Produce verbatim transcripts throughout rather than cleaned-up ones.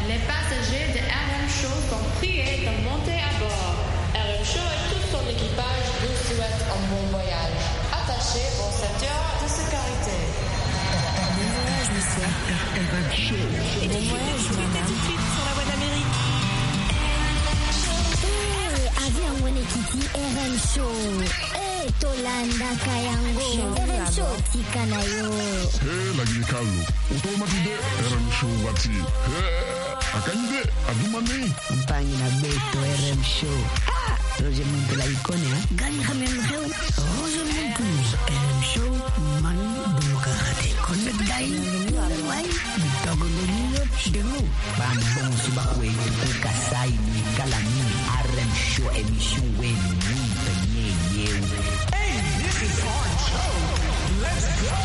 Les passagers de R M Show sont priés de monter à bord. R M Show et tout son équipage vous souhaitent un bon voyage. Attachez vos ceintures de sécurité. Bon voyage, monsieur. R M Show. Et bon voyage, madame. Tout de suite sur la voie d'Amérique. Eh, avion Wenekiti R M Show. Eh, Tolanda Kayango. R M Show tikanayo. Eh, la Guinée Carlo. Automatique R M Show wati. Eh, akanyide adumani. Mpangi na beto R M Show. Ah, Roger Muntu la ikone ha. Gani khamem khew. Roger Muntu R M Show man bumukarate. Connect dai. Wai. Dogo lolo demo. Bam bon suba kwe ko kasai ni kalani R M Show émission wen ni penye yeu. Hey, this is our show. Let's go.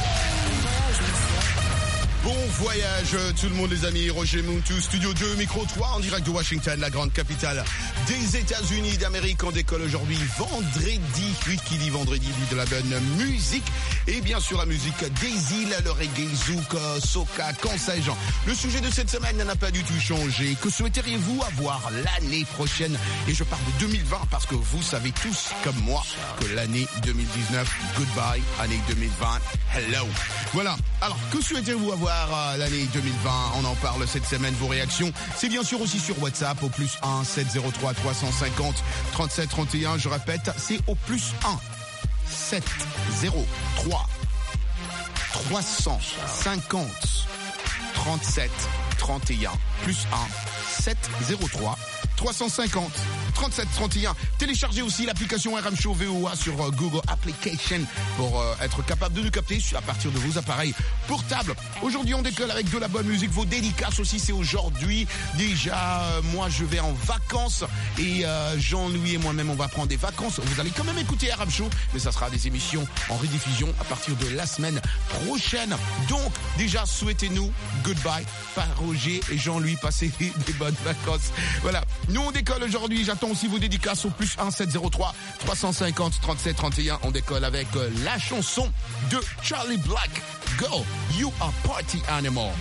Bon voyage tout le monde les amis, Roger Muntu, Studio deux, Micro trois en direct de Washington, la grande capitale des États-Unis d'Amérique. On décolle aujourd'hui vendredi, huit qui dit vendredi dit de la bonne musique et bien sûr la musique des îles, le reggae, zouk, soca, quand sais-je. Le sujet de cette semaine n'a pas du tout changé. Que souhaiteriez-vous avoir l'année prochaine? Et je parle de deux mille vingt parce que vous savez tous comme moi que l'année deux mille dix-neuf, goodbye, année deux mille vingt, hello. Voilà, alors que souhaitez-vous avoir l'année deux mille vingt, on en parle cette semaine, vos réactions, c'est bien sûr aussi sur WhatsApp au plus un sept zéro trois trois cent cinquante trente-sept trente et un, je répète, c'est au plus un sept zéro trois trois cent cinquante trente-sept trente et un, plus un sept zéro trois trois cent cinquante trente-sept trente et un. Téléchargez aussi l'application R M Show V O A sur euh, Google Application pour euh, être capable de nous capter à partir de vos appareils portables. Aujourd'hui, on décolle avec de la bonne musique. Vos dédicaces aussi, c'est aujourd'hui. Déjà, euh, moi, je vais en vacances et euh, Jean-Louis et moi-même, on va prendre des vacances. Vous allez quand même écouter R M Show, mais ça sera des émissions en rediffusion à partir de la semaine prochaine. Donc, déjà, souhaitez-nous goodbye par Roger et Jean-Louis. Passez des bonnes vacances. Voilà. Nous, on décolle aujourd'hui. J'attends aussi vos dédicaces au plus un sept zéro trois trois cent cinquante trente-sept trente et un. On décolle avec euh, la chanson de Charlie Black. Girl, you are party animal.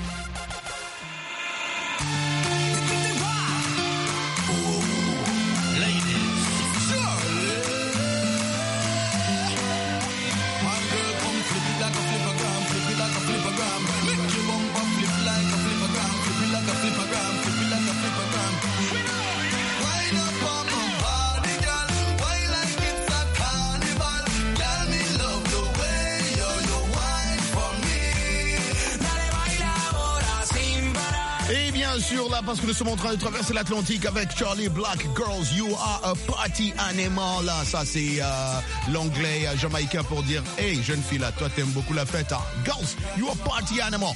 Sur là parce que nous sommes en train de traverser l'Atlantique avec Charlie Black. Girls, you are a party animal. Là, ça c'est euh, l'anglais euh, jamaïcain pour dire hey jeune fille là, toi t'aimes beaucoup la fête. Hein? Girls, you are a party animal.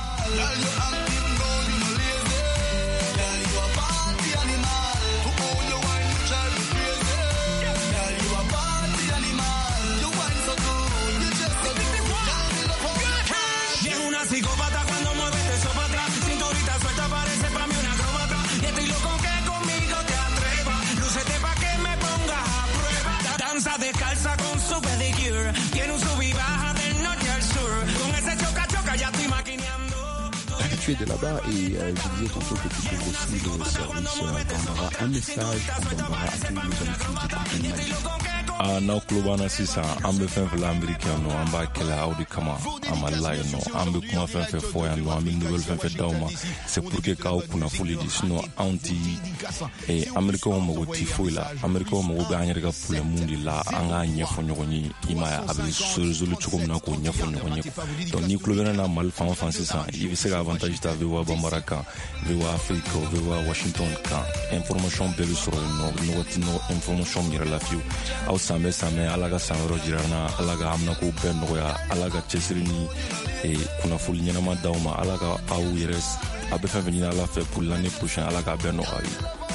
Descalza con su pedicure, tiene un sub y baja del norte al sur, con ese choca choca ya estoy maquineando. Tu es de là-bas et euh, je disais tantôt que tu trouves aussi le service euh, Bambara un message pour Bambara à tous les amis qui nous écoutent. Ah, now Klubana Sisa, I'm the fan for l'Américain, no, I'm back là, Audi Kama, I'm a lion, no, I'm the kuma fan for Foya, no, I'm the nouvelle fan for Dauma, c'est pour que Kao kuna fully dis, no, anti, et America homo go tifoila, America homo go gagner ga pour le monde là, anga nyefo nyoni, ima avec solo chukum na ko nyefo nyoni. Donc ni Klubana na mal fan fan Sisa, il c'est avantage ta vewa Bambaraka, vewa Afrique, vewa Washington ka, information belle sur no, no, no, information mira la fiu. Sambe sambe alaga samro jirana alaga amna ko ben noya alaga chesrini e kuna fuli nyana ma dauma alaga au yeres abe fa venir ala fait pour l'année prochaine alaga ben no ai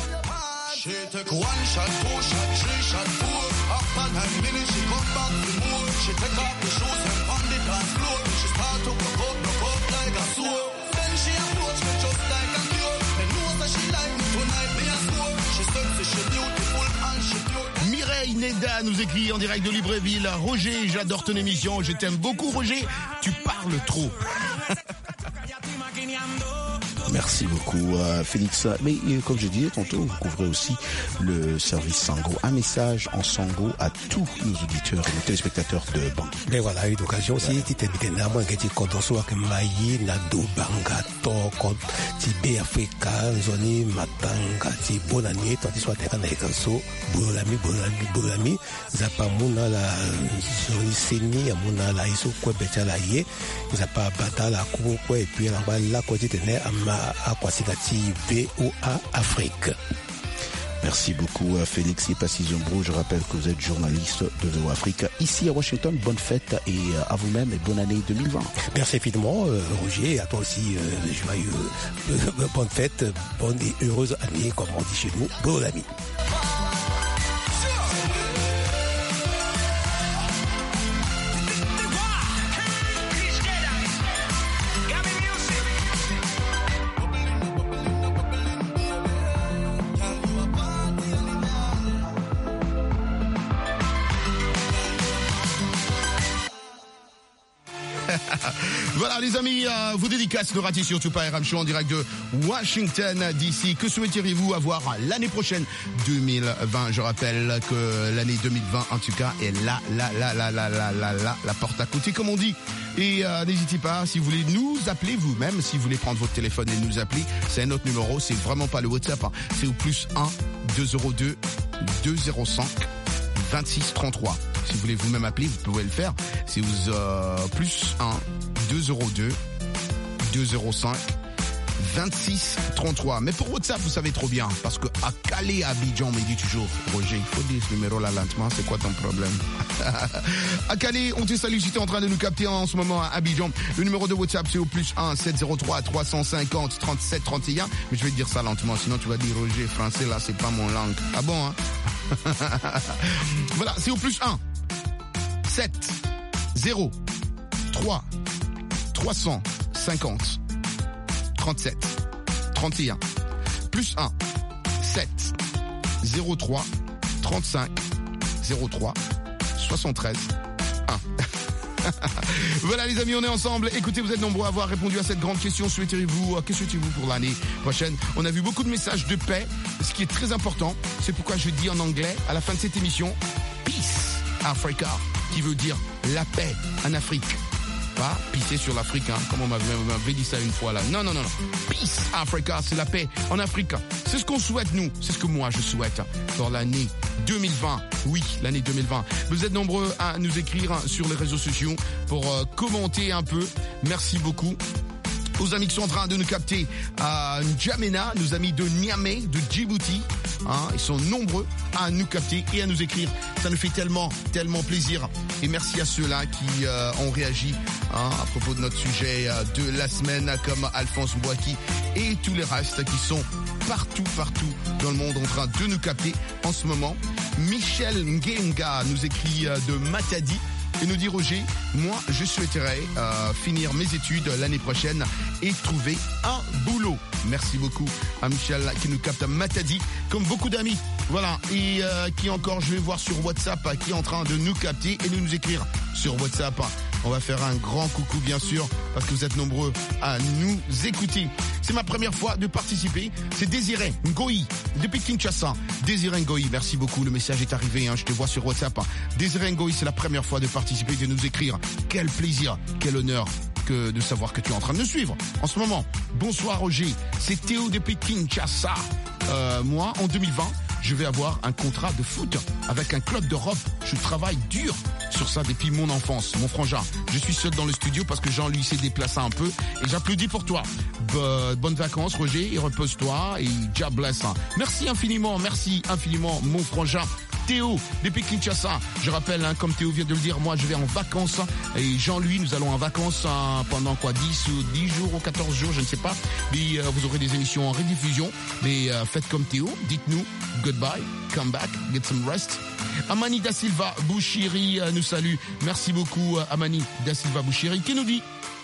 Neda nous écrit en direct de Libreville. Roger, j'adore ton émission, je t'aime beaucoup Roger, tu parles trop. Merci beaucoup, euh, Félix. Mais euh, comme je disais tantôt, vous couvrez aussi le service Sango. Un message en Sango à tous nos auditeurs et nos téléspectateurs de Bangui. Mais voilà, une occasion aussi, tu t'es mis à moi que tu connais que maïe na do banga to kon ti be Africa zoni matanga ti bonani to ti soit te kana ekanso bolami bolami bolami zapa muna la zoni seni amuna la iso ko betala ye zapa batala ko ko et puis là la ko ti tene ama akwasika ti B O A Afrique. Merci beaucoup Félix Ipasi-Zombro. Je rappelle que vous êtes journaliste de V O A Afrique ici à Washington. Bonne fête et à vous-même et bonne année deux mille vingt. Merci infiniment euh, Roger, à toi aussi euh, joyeux euh, bonne fête, bonne et heureuse année comme on dit chez nous. Bon ami. Voilà les amis, euh, vos dédicaces, ne ratez surtout pas R M Show en direct de Washington D C. Que souhaiteriez-vous avoir l'année prochaine deux mille vingt? Je rappelle que l'année deux mille vingt en tout cas est là, là, là, là, là, là, là, là, la porte à côté comme on dit. Et euh, n'hésitez pas, si vous voulez nous appeler vous-même, si vous voulez prendre votre téléphone et nous appeler, c'est un autre numéro, c'est vraiment pas le WhatsApp, hein. C'est au plus un deux zéro deux deux zéro cinq vingt-six trente-trois. Si vous voulez vous-même appeler, vous pouvez le faire. C'est aux euh, plus un deux zéro deux deux zéro cinq vingt-six trente-trois. Mais pour WhatsApp, vous savez trop bien, parce que à Calais, à Abidjan, on me dit toujours, Roger, il faut dire ce numéro-là lentement, c'est quoi ton problème? À Calais, on te salue si tu es en train de nous capter en ce moment à Abidjan. Le numéro de WhatsApp, c'est au plus un sept zéro trois trois cent cinquante trente-sept trente et un. Mais je vais te dire ça lentement, sinon tu vas dire, Roger, français, là, c'est pas mon langue. Ah bon, hein? Voilà, c'est au plus un sept zéro trois trois cent cinquante trente-sept trente et un. Plus un sept zéro trois trente-cinq zéro trois soixante-treize un. Voilà les amis, on est ensemble. Écoutez, vous êtes nombreux à avoir répondu à cette grande question. Souhaitez-vous, que souhaitez-vous pour l'année prochaine? On a vu beaucoup de messages de paix, ce qui est très important. C'est pourquoi je dis en anglais à la fin de cette émission, Peace Africa, qui veut dire la paix en Afrique. Pas pisser sur l'Afrique, hein, comme on m'avait, m'avait dit ça une fois là. Non, non, non, non. Peace Africa, c'est la paix en Afrique. C'est ce qu'on souhaite, nous. C'est ce que moi, je souhaite pour l'année deux mille vingt. Oui, l'année deux mille vingt. Vous êtes nombreux à nous écrire sur les réseaux sociaux pour euh, commenter un peu. Merci beaucoup. Aux amis qui sont en train de nous capter à N'Djamena, nos amis de Niamey, de Djibouti, hein, ils sont nombreux à nous capter et à nous écrire. Ça nous fait tellement, tellement plaisir. Et merci à ceux-là qui euh, ont réagi hein, à propos de notre sujet euh, de la semaine, comme Alphonse Mbouaki et tous les restes qui sont partout, partout dans le monde en train de nous capter en ce moment. Michel Ngenga nous écrit euh, de Matadi. Et nous dit Roger, moi je souhaiterais euh, finir mes études l'année prochaine et trouver un boulot. Merci beaucoup à Michel qui nous capte à Matadi, comme beaucoup d'amis. Voilà, et euh, qui encore, je vais voir sur WhatsApp, qui est en train de nous capter et de nous écrire sur WhatsApp. On va faire un grand coucou bien sûr, parce que vous êtes nombreux à nous écouter. C'est ma première fois de participer. C'est Désiré Ngoï, depuis Kinshasa. Désiré Ngoï, merci beaucoup. Le message est arrivé, hein, je te vois sur WhatsApp. Désiré Ngoï, c'est la première fois de participer, de nous écrire. Quel plaisir, quel honneur que de savoir que tu es en train de nous suivre en ce moment. Bonsoir Roger, c'est Théo depuis Kinshasa. Euh, moi, en deux mille vingt, je vais avoir un contrat de foot avec un club d'Europe. Je travaille dur sur ça depuis mon enfance, mon frangin. Je suis seul dans le studio parce que Jean-Louis s'est déplacé un peu et j'applaudis pour toi. Bo- bonnes vacances Roger et repose-toi et God bless. Merci infiniment, merci infiniment mon frangin Théo depuis Kinshasa. Je rappelle, hein, comme Théo vient de le dire, moi je vais en vacances et Jean-Louis, nous allons en vacances hein, pendant quoi dix ou dix jours ou quatorze jours, je ne sais pas. Mais euh, vous aurez des émissions en rediffusion. Mais euh, faites comme Théo, dites-nous goodbye, come back, get some rest. Amani Da Silva Bouchiri euh, nous salue. Merci beaucoup euh, Amani Da Silva Bouchiri qui nous dit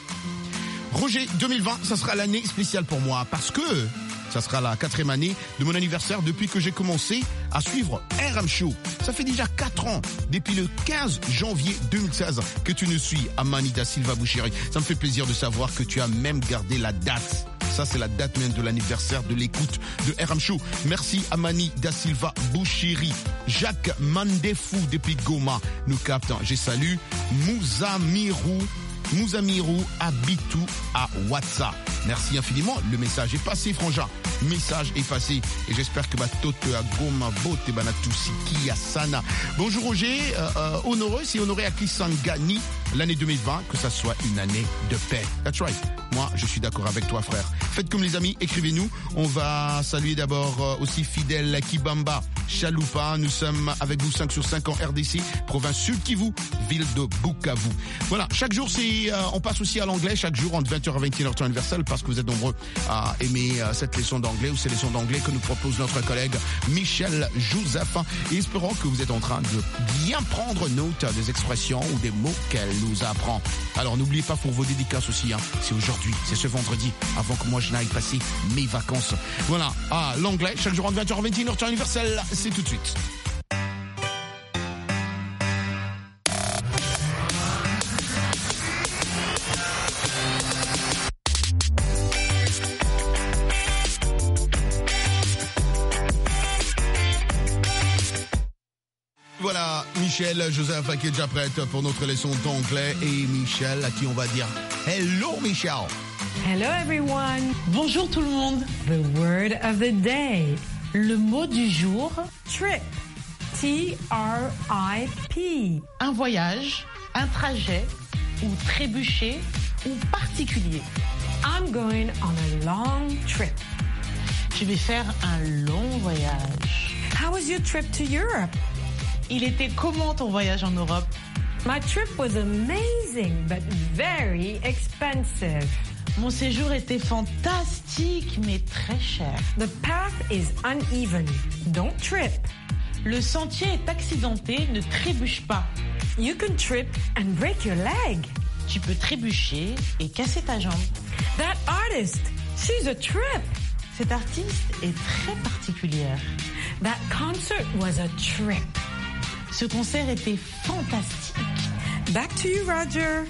Roger, deux mille vingt, ça sera l'année spéciale pour moi parce que ça sera la quatrième année de mon anniversaire depuis que j'ai commencé à suivre R M Show. Ça fait déjà quatre ans, depuis le quinze janvier deux mille seize, que tu nous suis, Amani Da Silva Bouchiri. Ça me fait plaisir de savoir que tu as même gardé la date. Ça, c'est la date même de l'anniversaire de l'écoute de R M Show. Merci à Mani Da Silva Bouchiri. Jacques Mandefou depuis Goma nous capte. Je salue Mouzamirou. Mouzamirou Abitou à WhatsApp. Merci infiniment. Le message est passé, frangin. Message est passé. Et j'espère que Batote à Goma Bote Banatousiki Asana. Bonjour Roger. Euh, euh, honoreux, c'est honoré à Kisangani l'année deux mille vingt, que ça soit une année de paix. That's right. Moi, je suis d'accord avec toi, frère. Faites comme les amis, écrivez-nous. On va saluer d'abord euh, aussi Fidèle Kibamba, Chaloupa. Nous sommes avec vous cinq sur cinq en R D C, province Sud Kivu, ville de Bukavu. Voilà, chaque jour, c'est, euh, on passe aussi à l'anglais, chaque jour entre vingt heures et vingt et une heures temps universel, parce que vous êtes nombreux à aimer euh, cette leçon d'anglais ou cette leçon d'anglais que nous propose notre collègue Michel Joseph. Et espérons que vous êtes en train de bien prendre note des expressions ou des mots qu'elle nous apprend. Alors n'oubliez pas pour vos dédicaces aussi, hein, c'est aujourd'hui, c'est ce vendredi, avant que moi je n'aille passer mes vacances. Voilà, ah, l'anglais, chaque jour entre vingt heures et vingt et une heures temps universel, c'est tout de suite. Voilà, Michel Joseph qui est déjà prête pour notre leçon d'anglais. Et Michel, à qui on va dire hello, Michel. Hello everyone. Bonjour tout le monde. The word of the day. Le mot du jour, trip. T R I P. Un voyage, un trajet, ou trébucher, ou particulier. I'm going on a long trip. Je vais faire un long voyage. How was your trip to Europe? Il était comment ton voyage en Europe? My trip was amazing, but very expensive. Mon séjour était fantastique, mais très cher. The path is uneven. Don't trip. Le sentier est accidenté, ne trébuche pas. You can trip and break your leg. Tu peux trébucher et casser ta jambe. That artist, she's a trip. Cette artiste est très particulière. That concert was a trip. Ce concert était fantastique. Back to you, Roger.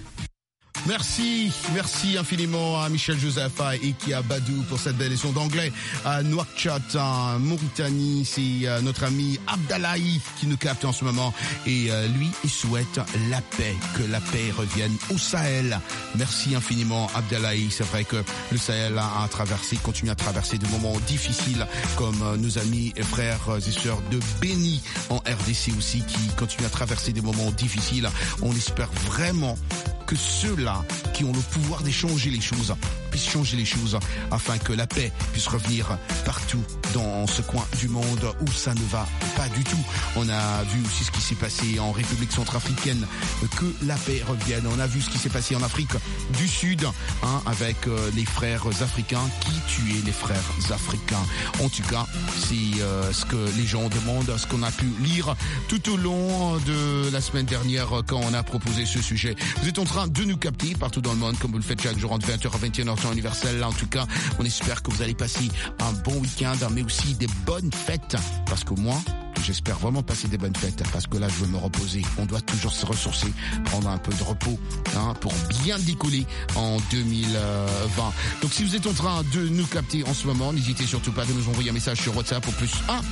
Merci, merci infiniment à Michel Joseph et Kia Badou pour cette belle leçon d'anglais. À Nouakchott, en Mauritanie, c'est notre ami Abdallahi qui nous capte en ce moment. Et lui, il souhaite la paix, que la paix revienne au Sahel. Merci infiniment Abdallahi. C'est vrai que le Sahel a traversé, continue à traverser des moments difficiles, comme nos amis et frères et sœurs de Béni en R D C aussi, qui continuent à traverser des moments difficiles. On espère vraiment que ceux-là qui ont le pouvoir d'échanger les choses puissent changer les choses afin que la paix puisse revenir partout dans ce coin du monde où ça ne va pas du tout. On a vu aussi ce qui s'est passé en République centrafricaine, que la paix revienne. On a vu ce qui s'est passé en Afrique du Sud, hein, avec euh, les frères africains qui tuaient les frères africains. En tout cas, c'est euh, ce que les gens demandent, ce qu'on a pu lire tout au long de la semaine dernière quand on a proposé ce sujet. Vous êtes en train de nous capter partout dans le monde, comme vous le faites chaque jour entre vingt heures et vingt et une heures temps universel. En tout cas, on espère que vous allez passer un bon week-end, mais aussi des bonnes fêtes, parce que moi, j'espère vraiment passer des bonnes fêtes, parce que là, je veux me reposer. On doit toujours se ressourcer, prendre un peu de repos, hein, pour bien décoller en deux mille vingt. Donc, si vous êtes en train de nous capter en ce moment, n'hésitez surtout pas de nous envoyer un message sur WhatsApp au plus un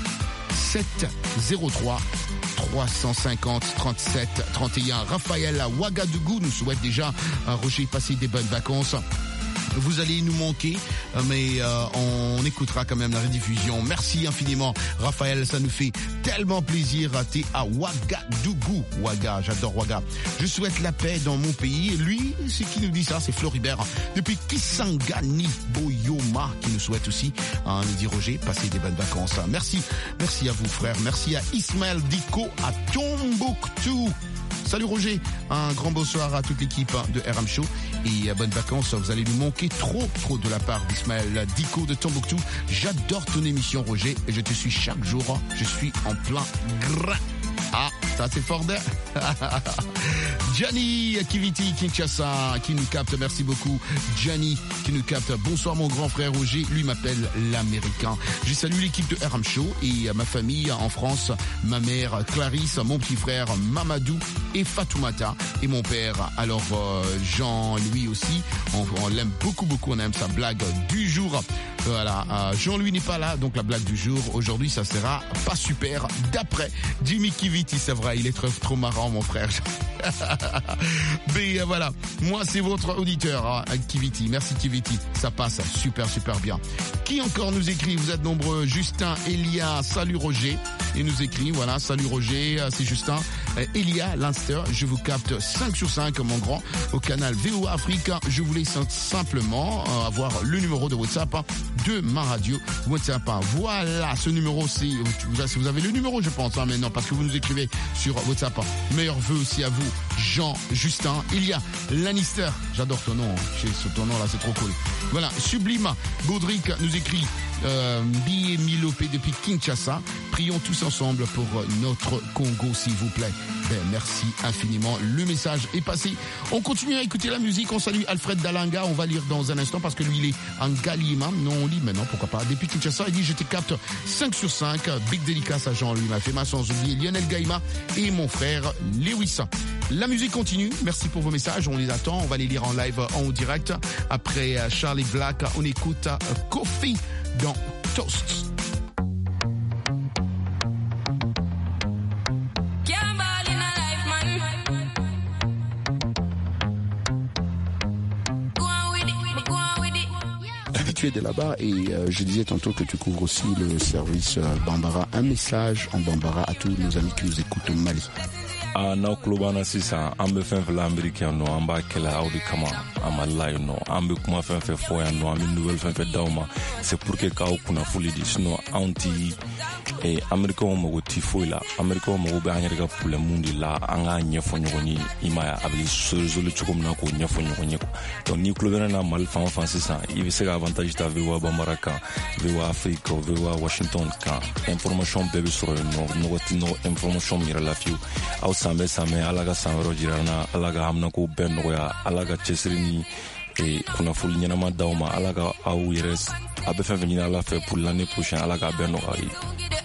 sept zéro trois trois cent cinquante trente-sept trente et un. Raphaël à Ouagadougou nous souhaite déjà, euh, Roger, passer des bonnes vacances. Vous allez nous manquer, mais euh, on écoutera quand même la rediffusion. Merci infiniment, Raphaël, ça nous fait tellement plaisir. T'es à Ouagadougou. Ouaga, j'adore Ouaga. Je souhaite la paix dans mon pays. Lui, c'est qui nous dit ça, c'est Floribert. Depuis Kisangani, Boyoma, qui nous souhaite aussi, hein, nous dit Roger, passer des bonnes vacances. Merci, merci à vous, frère. Merci à Ismaël Diko à Tombouctou. Salut Roger, un grand bonsoir à toute l'équipe de R M Show et bonnes vacances. Vous allez nous manquer trop, trop de la part d'Ismaël Diko de Tombouctou. J'adore ton émission, Roger, et je te suis chaque jour. Je suis en plein grain. Ah, ça c'est fort d'air. Gianni Kiviti Kinshasa qui nous capte, merci beaucoup Gianni qui nous capte. Bonsoir mon grand frère Roger, lui m'appelle l'Américain. Je salue l'équipe de R M Show et ma famille en France, ma mère Clarisse, mon petit frère Mamadou et Fatoumata et mon père. Alors euh, Jean-Louis aussi, on, on l'aime beaucoup beaucoup, on aime sa blague du jour. Voilà, euh, Jean-Louis n'est pas là, donc la blague du jour aujourd'hui ça sera pas super d'après Jimmy Kiviti, c'est vrai, il est trop, trop marrant mon frère. Mais euh, voilà, moi c'est votre auditeur hein, Kiviti, merci Kiviti, ça passe super super bien. Qui encore nous écrit, vous êtes nombreux, Justin, Elia, salut Roger, il nous écrit, voilà, salut Roger, c'est Justin, euh, Elia, Lanster, je vous capte cinq sur cinq mon grand, au canal V O A Afrique, je voulais simplement euh, avoir le numéro de WhatsApp hein, de ma radio WhatsApp, hein. Voilà, ce numéro c'est, vous, vous avez le numéro je pense hein, maintenant parce que vous nous écrivez sur WhatsApp, hein. Meilleurs vœux aussi à vous Jean, Justin, Elia, Lannister, j'adore ton nom, ce ton nom là c'est trop cool. Voilà, Sublime, Baudric nous écrit euh, Billet Milopé depuis Kinshasa, prions tous ensemble pour notre Congo s'il vous plaît. Ben, merci infiniment, le message est passé. On continue à écouter la musique, on salue Alfred Dalanga, on va lire dans un instant parce que lui il est en Galima, non on lit maintenant pourquoi pas, depuis Kinshasa, il dit je te capte cinq sur cinq, big dédicace à Jean, lui m'a fait ma sans oublier Lionel Gaïma et mon frère Lewis. La musique continue, merci pour vos messages, on les attend, on va les lire en live en direct. Après Charlie Black, on écoute Kofi dans Toast. Tu es de là-bas et euh, je disais tantôt que tu couvres aussi le service euh, Bambara. Un message en Bambara à tous nos amis qui nous écoutent au Mali. a na kulobana sisan an bɛ fɛn fɛn la Amérique yan nɔ an b'a kɛla aw de kama a Mali la yen nɔ an bɛ kuma fɛn fɛn fɔ yan nɔ an bɛ nouvelle fɛn fɛn d'aw ma c'est pour que k'aw kunnafoli di sinon anw ti eh, Américains mago ti foyi la Américains mago bɛ an yɛrɛ ka problème de la an k'a ɲɛfɔ ɲɔgɔn ye i ma ye a bɛ résoudre cogo min na k'o ɲɛfɔ ɲɔgɔn ye quoi donc ni kulo bɛ na Mali fan o fan sisan i bɛ se ka avantage ta V O A Bambara kan V O A Afrique V O A Washington kan information bɛɛ bɛ sɔrɔ yen nɔ nɔgɔ ti nɔgɔ information min yɛrɛ la fiyewu aw san bɛ san mɛ ala ka san wɛrɛ jira na ala ka haminako bɛɛ nɔgɔya ala ka cɛsiri ni eh, kunnafoli ɲɛnama d'aw ma ala ka aw yɛrɛ a bɛ fɛn fɛn ɲini ala fɛ pour l'année prochaine ala ka bɛɛ nɔgɔya ye.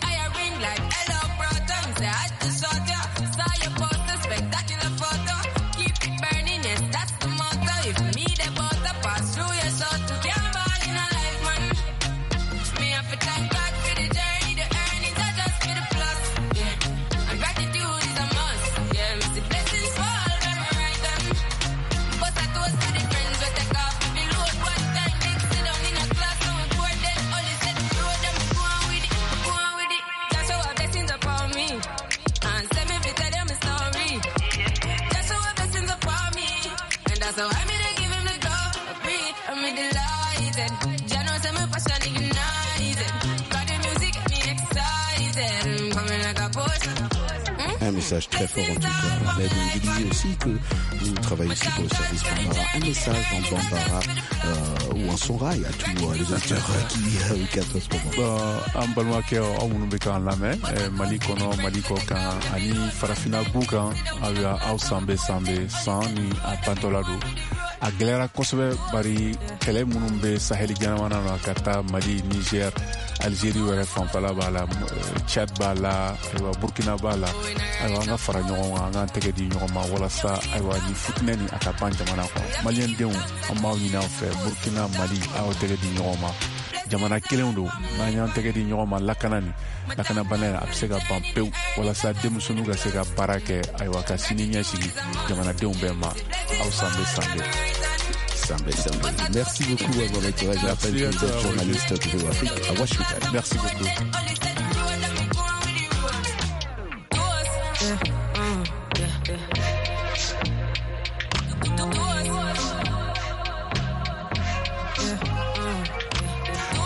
Un message très fort en tout cas. Mais vous disais aussi que vous travaillez aussi pour le service Bambara. Un message en Bambara euh, ou en Songhai à tous euh, les auditeurs qui euh, captent ce moment. En balimakɛ aw minnu bɛ k'an lamɛn Mali kɔnɔ Mali kɔ kan ani farafina bu kan aw san bɛ san bɛ san ni a bantɔla don. A gɛlɛyara kosɛbɛ bari kɛlɛ minnu bɛ Sahel jamana na ka taa Mali, Niger, Algérie wɛrɛ fanfɛla b'a la, Tchad b'a la, ayiwa Burkina b'a la, ayiwa an ka fara ɲɔgɔn kan, an k'an tɛgɛ di ɲɔgɔn ma walasa ayiwa ni fitinɛ ni a ka ban jamana kɔnɔ. Maliyɛn denw an b'aw ɲini aw fɛ Burkina, Mali a y'aw tɛgɛ di ɲɔgɔn ma. Jamana kelenw don n'an y'an tɛgɛ di ɲɔgɔn ma lakana ni lakana bana a bɛ se ka ban pewu walasa denmisɛnninw ka se ka baara kɛ ayiwa ka sini ɲɛsigi jamanadenw bɛɛ ma aw san bɛ san bɛɛ. Sambé, Sambé. Merci beaucoup à votre éclairage. Je rappelle que vous êtes journaliste de V O A Afrique à Washington. Merci beaucoup.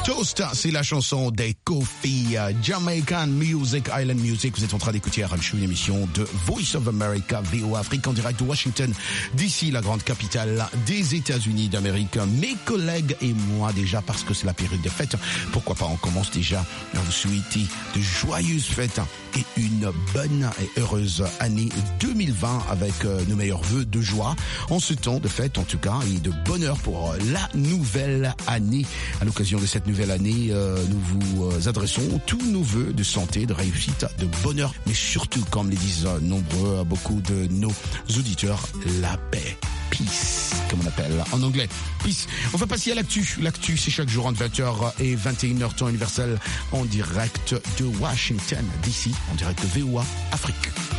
Toast, c'est la chanson des Kofi, Jamaican Music, Island Music. Vous êtes en train d'écouter R M Show, une émission de Voice of America, V O A Afrique, en direct de Washington, d'ici la grande capitale des États-Unis d'Amérique. Mes collègues et moi déjà, parce que c'est la période des fêtes, pourquoi pas on commence déjà à vous souhaiter de joyeuses fêtes et une bonne et heureuse année deux mille vingt avec nos meilleurs vœux de joie en ce temps de fête en tout cas et de bonheur pour la nouvelle année. À l'occasion de cette nouvelle année, euh, nous vous adressons tous nos vœux de santé, de réussite, de bonheur, mais surtout, comme le disent nombreux, beaucoup de nos auditeurs, la paix. Peace, comme on appelle en anglais. Peace. On va passer à l'actu. L'actu, c'est chaque jour entre vingt heures et vingt et une heures temps universel en direct de Washington, D C, en direct de V O A Afrique.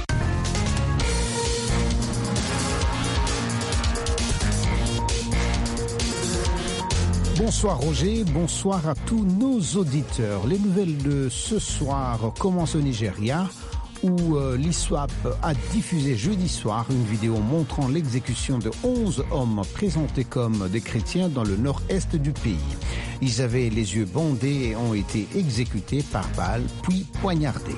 Bonsoir Roger, bonsoir à tous nos auditeurs. Les nouvelles de ce soir commencent au Nigeria où euh, l'I S W A P a diffusé jeudi soir une vidéo montrant l'exécution de onze hommes présentés comme des chrétiens dans le nord-est du pays. Ils avaient les yeux bandés et ont été exécutés par balle puis poignardés.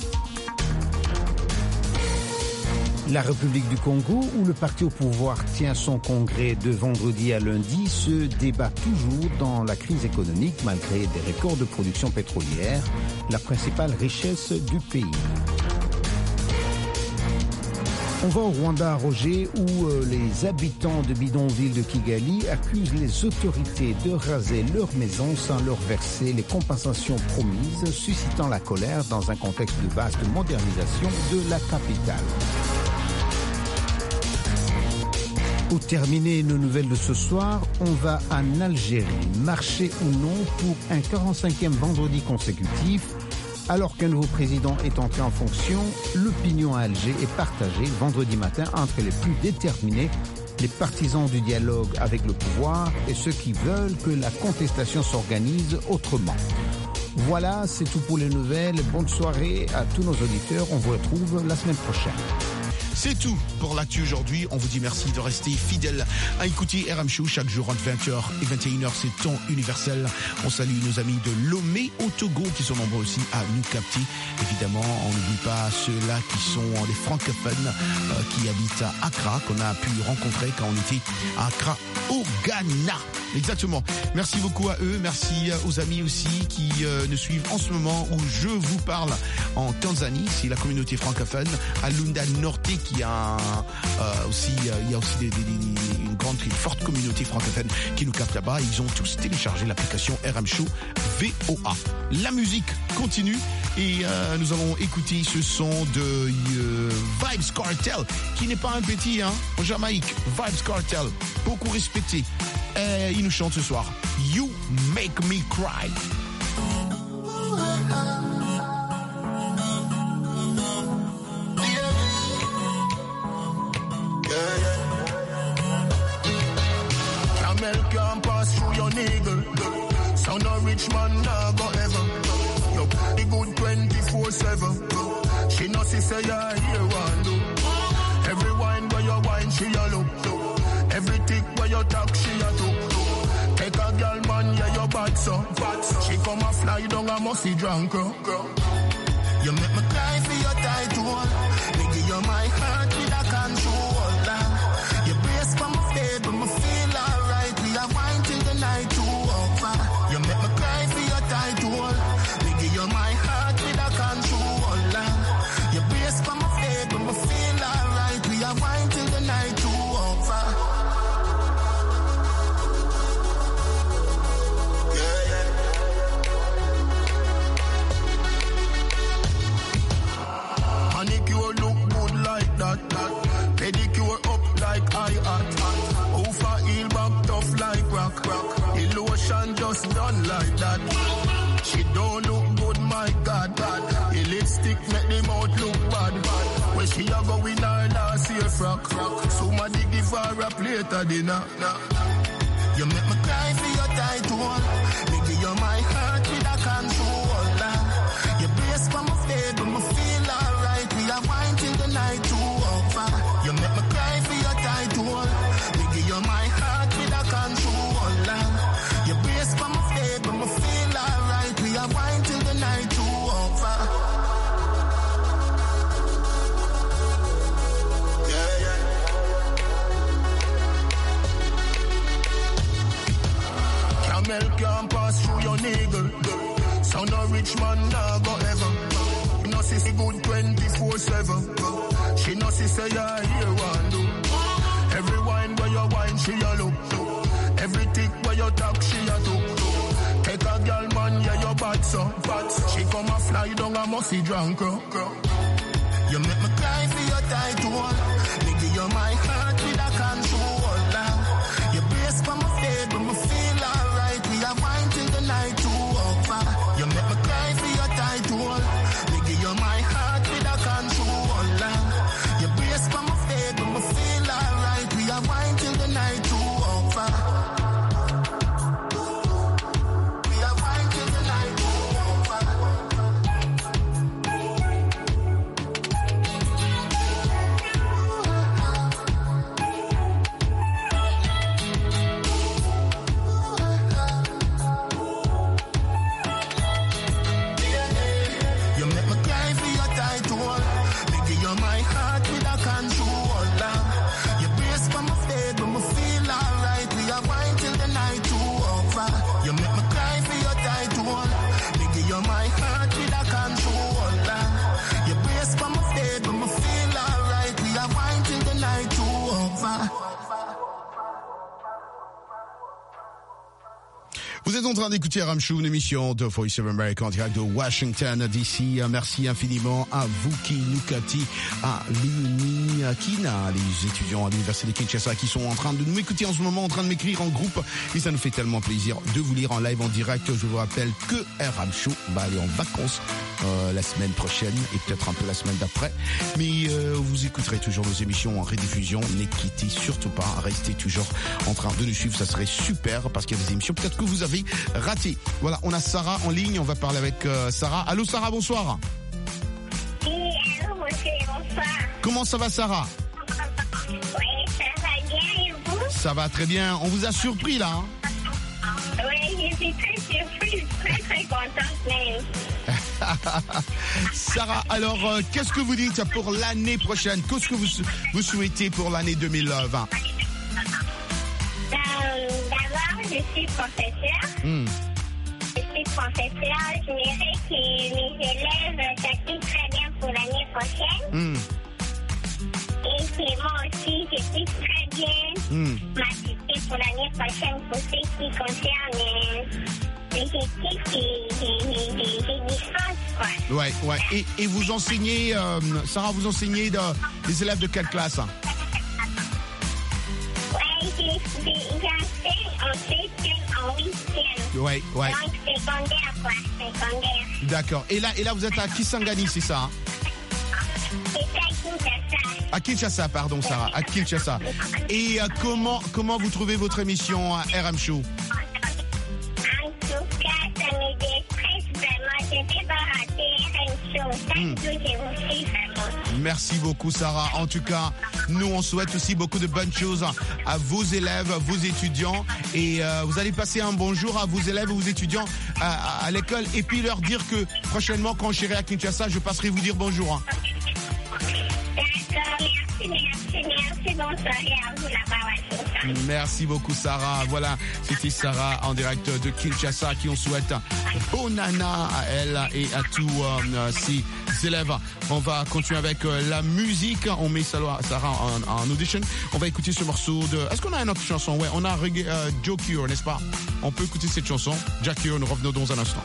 La République du Congo, où le parti au pouvoir tient son congrès de vendredi à lundi, se débat toujours dans la crise économique malgré des records de production pétrolière, la principale richesse du pays. On va au Rwanda, Roger, où euh, les habitants de bidonville de Kigali accusent les autorités de raser leurs maisons sans leur verser les compensations promises, suscitant la colère dans un contexte de vaste modernisation de la capitale. Pour terminer nos nouvelles de ce soir, on va en Algérie, marcher ou non pour un quarante-cinquième vendredi consécutif. Alors qu'un nouveau président est entré en fonction, l'opinion à Alger est partagée vendredi matin entre les plus déterminés, les partisans du dialogue avec le pouvoir et ceux qui veulent que la contestation s'organise autrement. Voilà, c'est tout pour les nouvelles. Bonne soirée à tous nos auditeurs. On vous retrouve la semaine prochaine. C'est tout pour l'actu aujourd'hui. On vous dit merci de rester fidèle à écouter R M Show chaque jour entre vingt heures et vingt et une heures. C'est temps universel. On salue nos amis de Lomé au Togo qui sont nombreux aussi à nous capter. Évidemment, on n'oublie pas ceux-là qui sont des francophones euh, qui habitent à Accra, qu'on a pu rencontrer quand on était à Accra au Ghana. Exactement. Merci beaucoup à eux. Merci aux amis aussi qui euh, nous suivent en ce moment où je vous parle en Tanzanie. C'est la communauté francophone à Lunda Norte qui a euh, aussi, euh, il y a aussi des, des, des, une grande, une forte communauté francophone qui nous capte là-bas. Ils ont tous téléchargé l'application R M Show V O A. La musique continue et euh, nous allons écouter ce son de euh, Vybz Kartel, qui n'est pas un petit, hein, en Jamaïque. Vybz Kartel, beaucoup respecté. Et il nous chante ce soir You Make Me Cry. Camel can't pass through your niggle. Son of rich man nah go ever. Yo, the good twenty-four seven. She know she say yeah here one do. Every wine where you wine she a look. Every tick where you talk she a do. Take a girl man yeah you bad so. She come a fly down a musty drunk girl. You make me cry for your title. Me give you my heart with a controller. You brace for my faith but me feel alright. We are wine till the night too over. You make me cry for your title. Me give you my heart with a controller. You brace for my faith but me feel alright. We are wine till the night too over. Yeah, yeah. Manicure look good like that, that. Pedicure up like high hat. Over heel back tough like rock, rock. The lotion just done like that. She don't look good, my God, God. The lipstick make the mouth look bad, bad. When she a go in her last year frock, frock. Somebody give her a plate of dinner. Nah. You make me cry for your title. Me give you my heart with a controller. You brace for my faith, but me feel alright. We are wine till the night too over. You make me cry for your title. Me give you my heart with a controller. You brace for my faith, but me feel no rich man nah go ever. You know she good twenty-four seven. She know she say yeah here one do. Every wine where you wine she a look. Every tick where you talk she a took. Take a girl man yeah you bad so bad. She come a fly down a musty drunk. You make me cry for your title. Me give you my heart with a controller. You brace for my faith when me feel alright. We are wine till the night to over. You make me cry for your title. Me give you my heart with a controller. You brace for my faith when me feel alright. We are wine till the night to over. We are wine till the night to over. Vous êtes en train d'écouter R M Show, une émission de Voice of America en direct de Washington D C. Merci infiniment à vous qui nous captez à l'Uni Kina, les étudiants à l'Université de Kinshasa qui sont en train de nous écouter en ce moment, en train de m'écrire en groupe. Et ça nous fait tellement plaisir de vous lire en live, en direct. Je vous rappelle que R M Show va aller en vacances euh, la semaine prochaine et peut-être un peu la semaine d'après. Mais euh, vous écouterez toujours nos émissions en rediffusion. Ne quittez surtout pas. Restez toujours en train de nous suivre. Ça serait super parce qu'il y a des émissions peut-être que vous avez raté. Voilà, on a Sarah en ligne, on va parler avec euh, Sarah. Allô Sarah, bonsoir. Oui, allô monsieur, bonsoir. Comment ça va Sarah? Oui, ça va bien et vous? Ça va très bien, on vous a surpris là hein? Oui, je suis très surprise, très très contente même. Sarah, alors euh, qu'est-ce que vous dites pour l'année prochaine? Qu'est-ce que vous, vous souhaitez pour l'année deux mille vingt? D'abord, je suis professeur. Mm. Je suis professeur. Je dirais que mes élèves s'activent très bien pour l'année prochaine. Mm. Et que moi aussi, je suis très bien mm. m'assister pour l'année prochaine pour ce qui concerne les équipes et les distances. Ouais, ouais. Et, et vous enseignez, euh, Sarah, vous enseignez de, les élèves de quelle classe? J'enseigne en septième, en huitième. Ouais, ouais. Donc secondaire, quoi, secondaire. D'accord. Et là, et là, vous êtes à Kisangani, c'est ça? C'est à Kinshasa. À Kinshasa, pardon, Sarah. À Kinshasa. Et euh, comment, comment vous trouvez votre émission à R M Show? En tout cas, ça me déstresse vraiment. Je ne vais pas rater R M Show. Chaque Mm. jour, je vous suis vraiment. Merci beaucoup, Sarah. En tout cas, nous, on souhaite aussi beaucoup de bonnes choses à vos élèves, à vos étudiants. Et euh, vous allez passer un bonjour à vos élèves et vos étudiants à, à, à l'école. Et puis leur dire que prochainement, quand je serai à Kinshasa, je passerai vous dire bonjour. Hein. D'accord, merci, merci, merci. Bonne soirée à vous là-bas, Washington. Merci beaucoup, Sarah. Voilà, c'était Sarah en direct de Kinshasa qui on souhaite bonne année à elle et à tous euh, ses élèves. On va continuer avec euh, la musique. On met Sarah en, en audition. On va écouter ce morceau de... Est-ce qu'on a une autre chanson? Ouais, on a euh, Joe Cure, n'est-ce pas? On peut écouter cette chanson. Jack Cure, nous revenons dans un instant.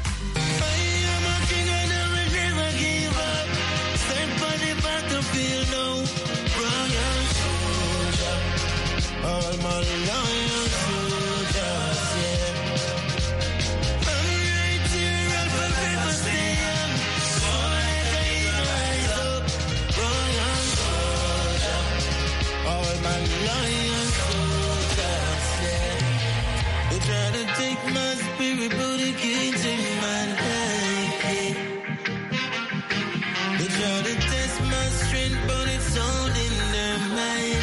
All my lion soldiers, yeah. I'm right here, I'll forever stay young. So let the heat rise up. Royal soldier. All my lion soldiers, yeah. They try to take my spirit, but they can't take my life, yeah. They try to test my strength, but it's all in their mind.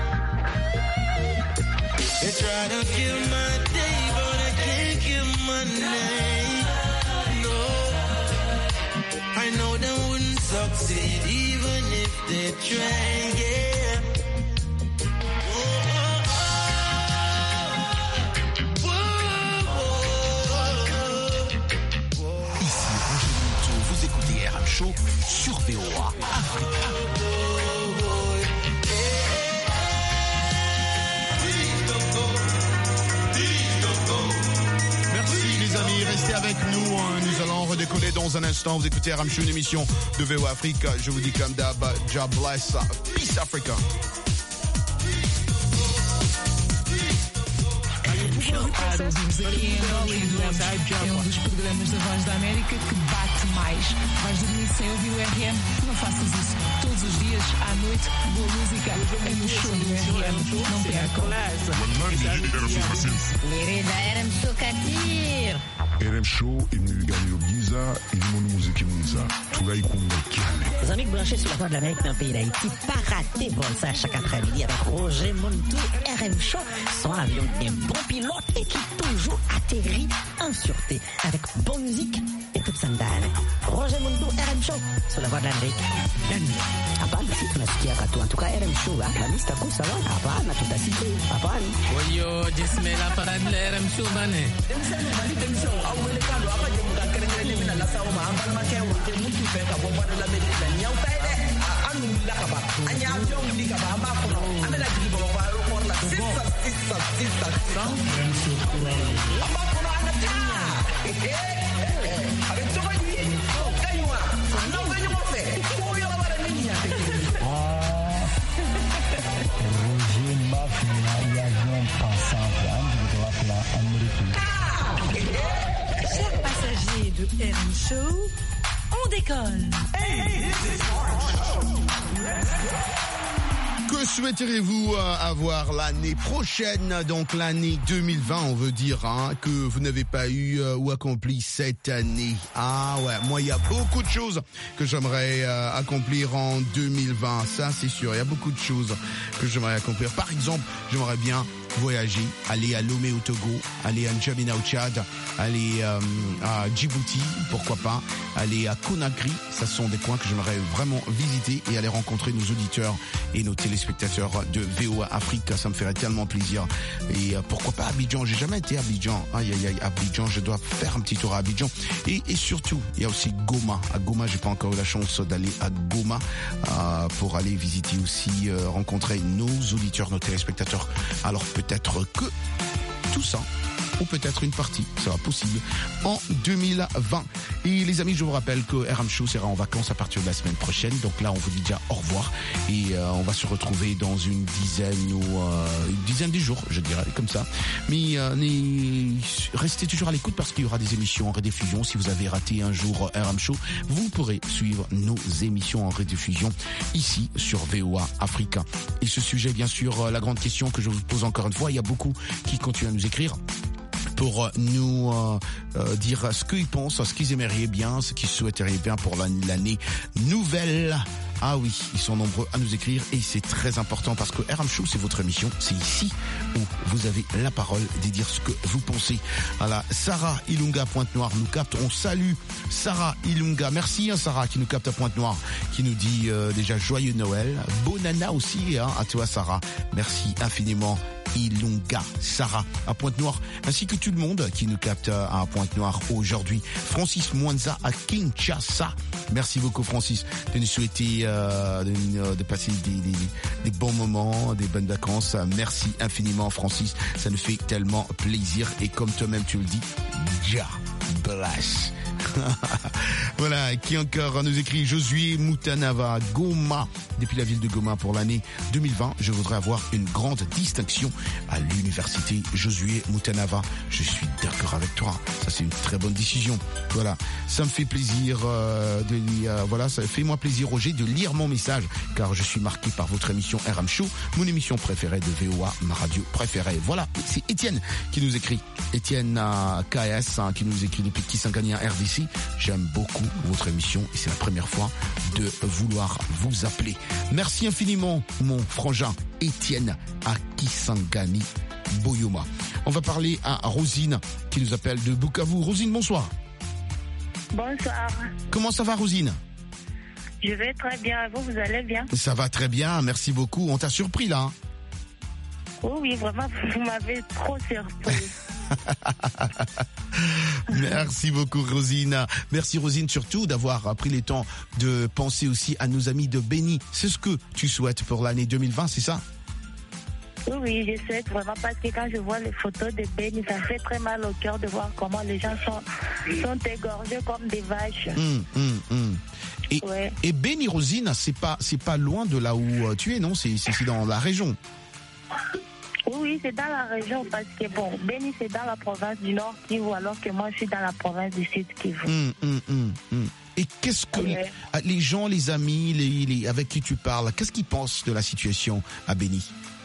They try to kill my day, but I can't kill my night. No, I know they wouldn't succeed even if they try, yeah. Oh, oh, oh. Whoa, whoa, whoa. Show sur V O A Africa. Les amis, restez avec nous. Nous allons redécoller dans un instant. Vous écoutez R M Show, une émission de V O A Afrique. Je vous dis comme d'hab, God bless, peace Africa. Claro, vimos aqui em Hollywood, é um dos programas da Voz da América que bate mais. Vais dormir sem ouvir o R M? Não faças isso. Todos os dias, à noite, boa música é no show do R M. Não percam. Querida R M Show Katir. R M Show imnigani Giza ilimonu muziki mwiza tulaikunga kiale. Les amis branchés sur la voie de l'Amérique dans le pays d'Haïti, pas rater bon ça chaque après-midi avec Roger Montou, R M Show, son avion bien bon pilote et qui toujours atterrit en sûreté avec bonne musique et toute sandale. Roger Montou, R M Show, sur la voie de l'Amérique. Hapana, si tunasikia katu. En tout cas, R M Show, la lista kuu sawa. Hapana, tutasikia. Hapana. Wayo, jismela parade la R M Show bane. Chers passagers de R M Show, on décolle. Que souhaiteriez-vous avoir l'année prochaine, donc l'année deux mille vingt, on veut dire, hein, que vous n'avez pas eu euh, ou accompli cette année? Ah ouais, moi il y a beaucoup de choses que j'aimerais euh, accomplir en deux mille vingt, ça c'est sûr, il y a beaucoup de choses que j'aimerais accomplir. Par exemple, j'aimerais bien voyager, aller à Lomé au Togo, aller à N'Djamena au Tchad, aller euh, à Djibouti, pourquoi pas, aller à Conakry, ça sont des coins que j'aimerais vraiment visiter et aller rencontrer nos auditeurs et nos téléspectateurs de V O A Afrique, ça me ferait tellement plaisir. Et euh, pourquoi pas Abidjan, j'ai jamais été à Abidjan, aïe aïe aïe, Abidjan, je dois faire un petit tour à Abidjan. Et, et surtout, il y a aussi Goma, à Goma, j'ai pas encore eu la chance d'aller à Goma euh, pour aller visiter aussi, euh, rencontrer nos auditeurs, nos téléspectateurs. Alors peut-être que tout ça, ou peut-être une partie, sera possible en deux mille vingt. Et les amis, je vous rappelle que R M Show sera en vacances à partir de la semaine prochaine. Donc là, on vous dit déjà au revoir. Et euh, on va se retrouver dans une dizaine ou euh, une dizaine de jours, je dirais, comme ça. Mais euh, les... restez toujours à l'écoute parce qu'il y aura des émissions en rediffusion. Si vous avez raté un jour R M Show, vous pourrez suivre nos émissions en rediffusion ici sur V O A Africa. Et ce sujet, bien sûr, la grande question que je vous pose encore une fois, il y a beaucoup qui continuent à nous écrire pour nous euh, euh, dire ce qu'ils pensent, ce qu'ils aimeraient bien, ce qu'ils souhaiteraient bien pour l'année nouvelle. Ah oui, ils sont nombreux à nous écrire et c'est très important parce que R M Show, c'est votre émission. C'est ici où vous avez la parole de dire ce que vous pensez. Voilà, Sarah Ilunga Pointe-Noire nous capte. On salue Sarah Ilunga. Merci hein, Sarah qui nous capte à Pointe-Noire, qui nous dit euh, déjà joyeux Noël. Bonana aussi hein, à toi Sarah. Merci infiniment. Ilunga, Sarah à Pointe-Noire, ainsi que tout le monde qui nous capte à Pointe-Noire aujourd'hui. Francis Mwanza à Kinshasa. Merci beaucoup Francis de nous souhaiter euh, de, de passer des, des, des bons moments, des bonnes vacances. Merci infiniment Francis, ça nous fait tellement plaisir et comme toi-même tu le dis, ja bless. Voilà, qui encore nous écrit Josué Moutanava, Goma, depuis la ville de Goma pour l'année deux mille vingt. Je voudrais avoir une grande distinction à l'université Josué Moutanava. Je suis d'accord avec toi. Ça, c'est une très bonne décision. Voilà, ça me fait plaisir euh, de lire. Euh, voilà, ça fait moi plaisir, Roger, de lire mon message, car je suis marqué par votre émission R M Show, mon émission préférée de V O A, ma radio préférée. Voilà, c'est Étienne qui nous écrit. Étienne euh, K S hein, qui nous écrit depuis Kisangani R D C. J'aime beaucoup votre émission et c'est la première fois de vouloir vous appeler. Merci infiniment, mon frangin Étienne à Kisangani, Boyoma. On va parler à Rosine qui nous appelle de Bukavu. Rosine, bonsoir. Bonsoir. Comment ça va, Rosine? Je vais très bien. Vous, vous allez bien? Ça va très bien, merci beaucoup. On t'a surpris là hein? Oh oui, vraiment, vous m'avez trop surpris. Merci beaucoup Rosine. Merci Rosine surtout d'avoir pris le temps de penser aussi à nos amis de Beni. C'est ce que tu souhaites pour l'année deux mille vingt, c'est ça? Oui, oui, je souhaite vraiment parce que quand je vois les photos de Beni, ça fait très mal au cœur de voir comment les gens sont, sont égorgés comme des vaches. Hum, hum, hum. Et, ouais. et Beni, Rosine, c'est pas, c'est pas loin de là où tu es, non? C'est, c'est dans la région. Oui, oui, c'est dans la région parce que bon, Beni c'est dans la province du Nord Kivu alors que moi je suis dans la province du Sud Kivu. Hum, hum, hum, hum. Et qu'est-ce que ouais. les, les gens, les amis, les, les, avec qui tu parles, qu'est-ce qu'ils pensent de la situation à Beni?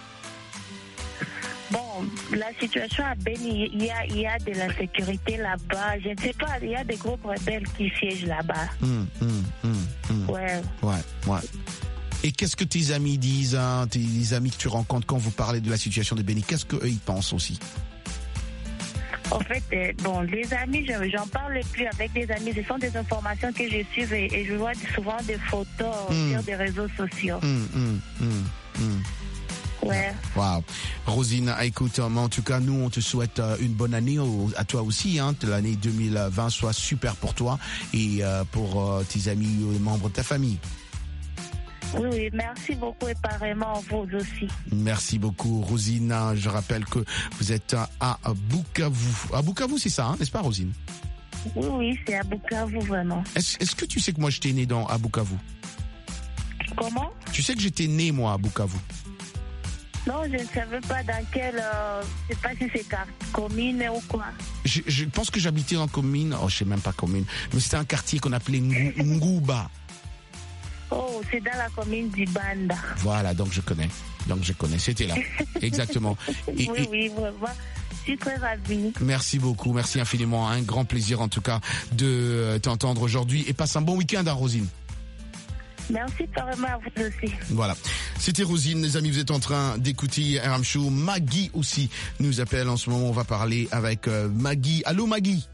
Bon, la situation à Beni, il y a, il y a de la sécurité là-bas. Je ne sais pas, il y a des groupes rebelles qui siègent là-bas. Hum, hum, hum, hum. Ouais. Ouais, ouais. Et qu'est-ce que tes amis disent, hein, tes les amis que tu rencontres quand vous parlez de la situation de Beni? Qu'est-ce qu'eux ils pensent aussi? En fait, euh, bon, les amis, je, j'en parle plus avec des amis. Ce sont des informations que je suis et, et je vois souvent des photos mmh. sur des réseaux sociaux. Mmh, mmh, mmh, mmh. Ouais. Wow. Rosine, écoute, en tout cas, nous, on te souhaite une bonne année à toi aussi. Hein, que l'année deux mille vingt soit super pour toi et euh, pour euh, tes amis et membres de ta famille. Oui, oui, merci beaucoup et pareillement vous aussi. Merci beaucoup, Rosine. Je rappelle que vous êtes à Bukavu. À Bukavu, c'est ça, hein, n'est-ce pas, Rosine? Oui, oui, c'est à Bukavu, vraiment. Est-ce, est-ce que tu sais que moi, j'étais né dans, à Bukavu? Comment? Tu sais que j'étais né, moi, à Bukavu? Non, je ne savais pas dans quelle... Euh, je ne sais pas si c'est car- commune ou quoi. Je, je pense que j'habitais en commune. Oh, je ne sais même pas commune. Mais c'était un quartier qu'on appelait Ngouba. Oh, c'est dans la commune d'Ibanda. Voilà, donc je connais. Donc je connais. C'était là. Exactement. Et, oui, et... oui, vraiment. Je suis très ravie. Merci beaucoup. Merci infiniment. Un grand plaisir, en tout cas, de t'entendre aujourd'hui. Et passe un bon week-end à Rosine. Merci carrément à vous aussi. Voilà. C'était Rosine, les amis, vous êtes en train d'écouter R M Show. Maggie aussi nous appelle en ce moment. On va parler avec euh, Maggie. Allô Maggie?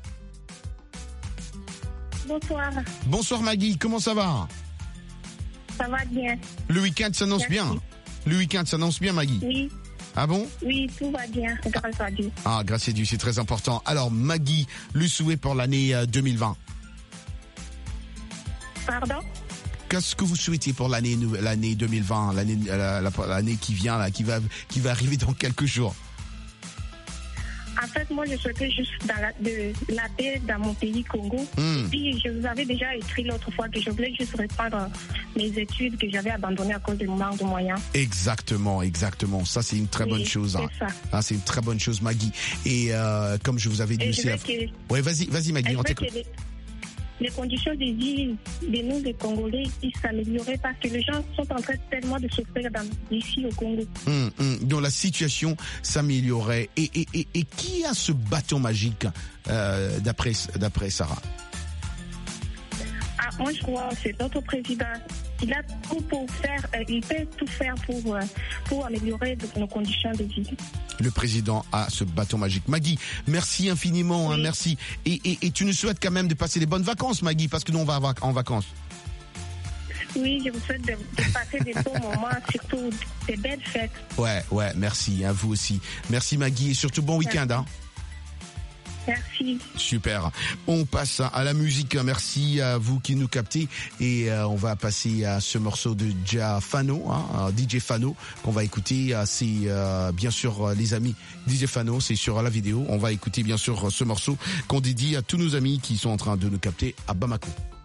Bonsoir. Bonsoir Maggie, comment ça va? Ça va bien. Le week-end s'annonce Merci. bien. Le week-end s'annonce bien Maggie? Oui. Ah bon? Oui, tout va bien, grâce à Dieu. Ah, grâce à Dieu, c'est très important. Alors Maggie, le souhait pour l'année euh, deux mille vingt. Pardon? Qu'est-ce que vous souhaitez pour l'année l'année deux mille vingt, l'année la, la, l'année qui vient là, qui va qui va arriver dans quelques jours? En fait, moi, je souhaitais juste dans la, de, la paix dans mon pays, Congo. Mm. Et puis, je vous avais déjà écrit l'autre fois que je voulais juste reprendre mes études que j'avais abandonnées à cause du manque de moyens. Exactement, exactement. Ça, c'est une très oui, bonne chose. Hein. C'est ça. Ah, c'est une très bonne chose, Maggie. Et euh, comme je vous avais dit Et aussi... je veux à... que- Ouais, vas-y, vas-y Maggie, je on veux t'écoute. que les, les conditions de vie de nous, les Congolais, puissent s'améliorer parce que les gens sont en train tellement de souffrir dans, ici au Congo. Hum, hum, donc la situation s'améliorait. Et, et, et, et qui a ce bâton magique euh, d'après d'après Sarah? Ah, moi, je crois que c'est notre président. Il a tout pour faire, euh, il peut tout faire pour, euh, pour améliorer de- nos conditions de vie. Le président a ce bâton magique. Maggie, merci infiniment, hein, merci. Et, et, et tu nous souhaites quand même de passer des bonnes vacances, Maggie, parce que nous, on va avoir- en vacances. Oui, je vous souhaite de, de passer des bons moments, surtout des belles fêtes. Ouais, ouais, merci, à vous aussi. Merci Maggie, et surtout bon week-end. Hein. Merci. Super. On passe à la musique. Merci à vous qui nous captez. Et euh, on va passer à ce morceau de Ja Fano, hein, D J Fano, qu'on va écouter. C'est euh, bien sûr euh, les amis D J Fano, c'est sur la vidéo. On va écouter bien sûr ce morceau qu'on dédie à tous nos amis qui sont en train de nous capter à Bamako.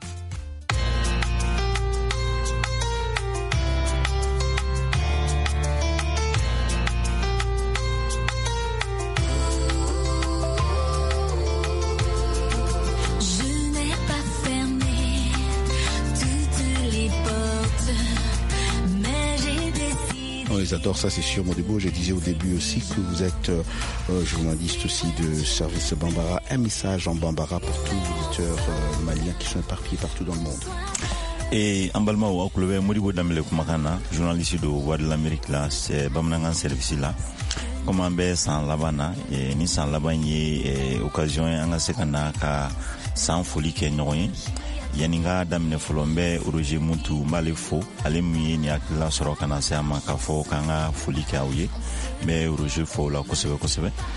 Je n'ai pas fermé toutes les portes, mais j'ai décidé. On les adore, ça c'est sûr. Modebo, je disais au début aussi que vous êtes euh, journaliste aussi de service Bambara. Un message en Bambara pour tous les auditeurs euh, maliens qui sont éparpillés partout dans le monde. Et en balma wa kulobe Modibo Damele Kumakana, journaliste de Voix de l'Amérique là, c'est Bamnangan service là. Comment be sans labana et ni sans labanye et occasion anga sekana ka sans folie ke nyoye. Yaninga damne folombe Roger Muntu malefo ale muye ni akila soro kana se ama ka fo kanga folie ka uye. Mais Roger fo la kosebe kosebe.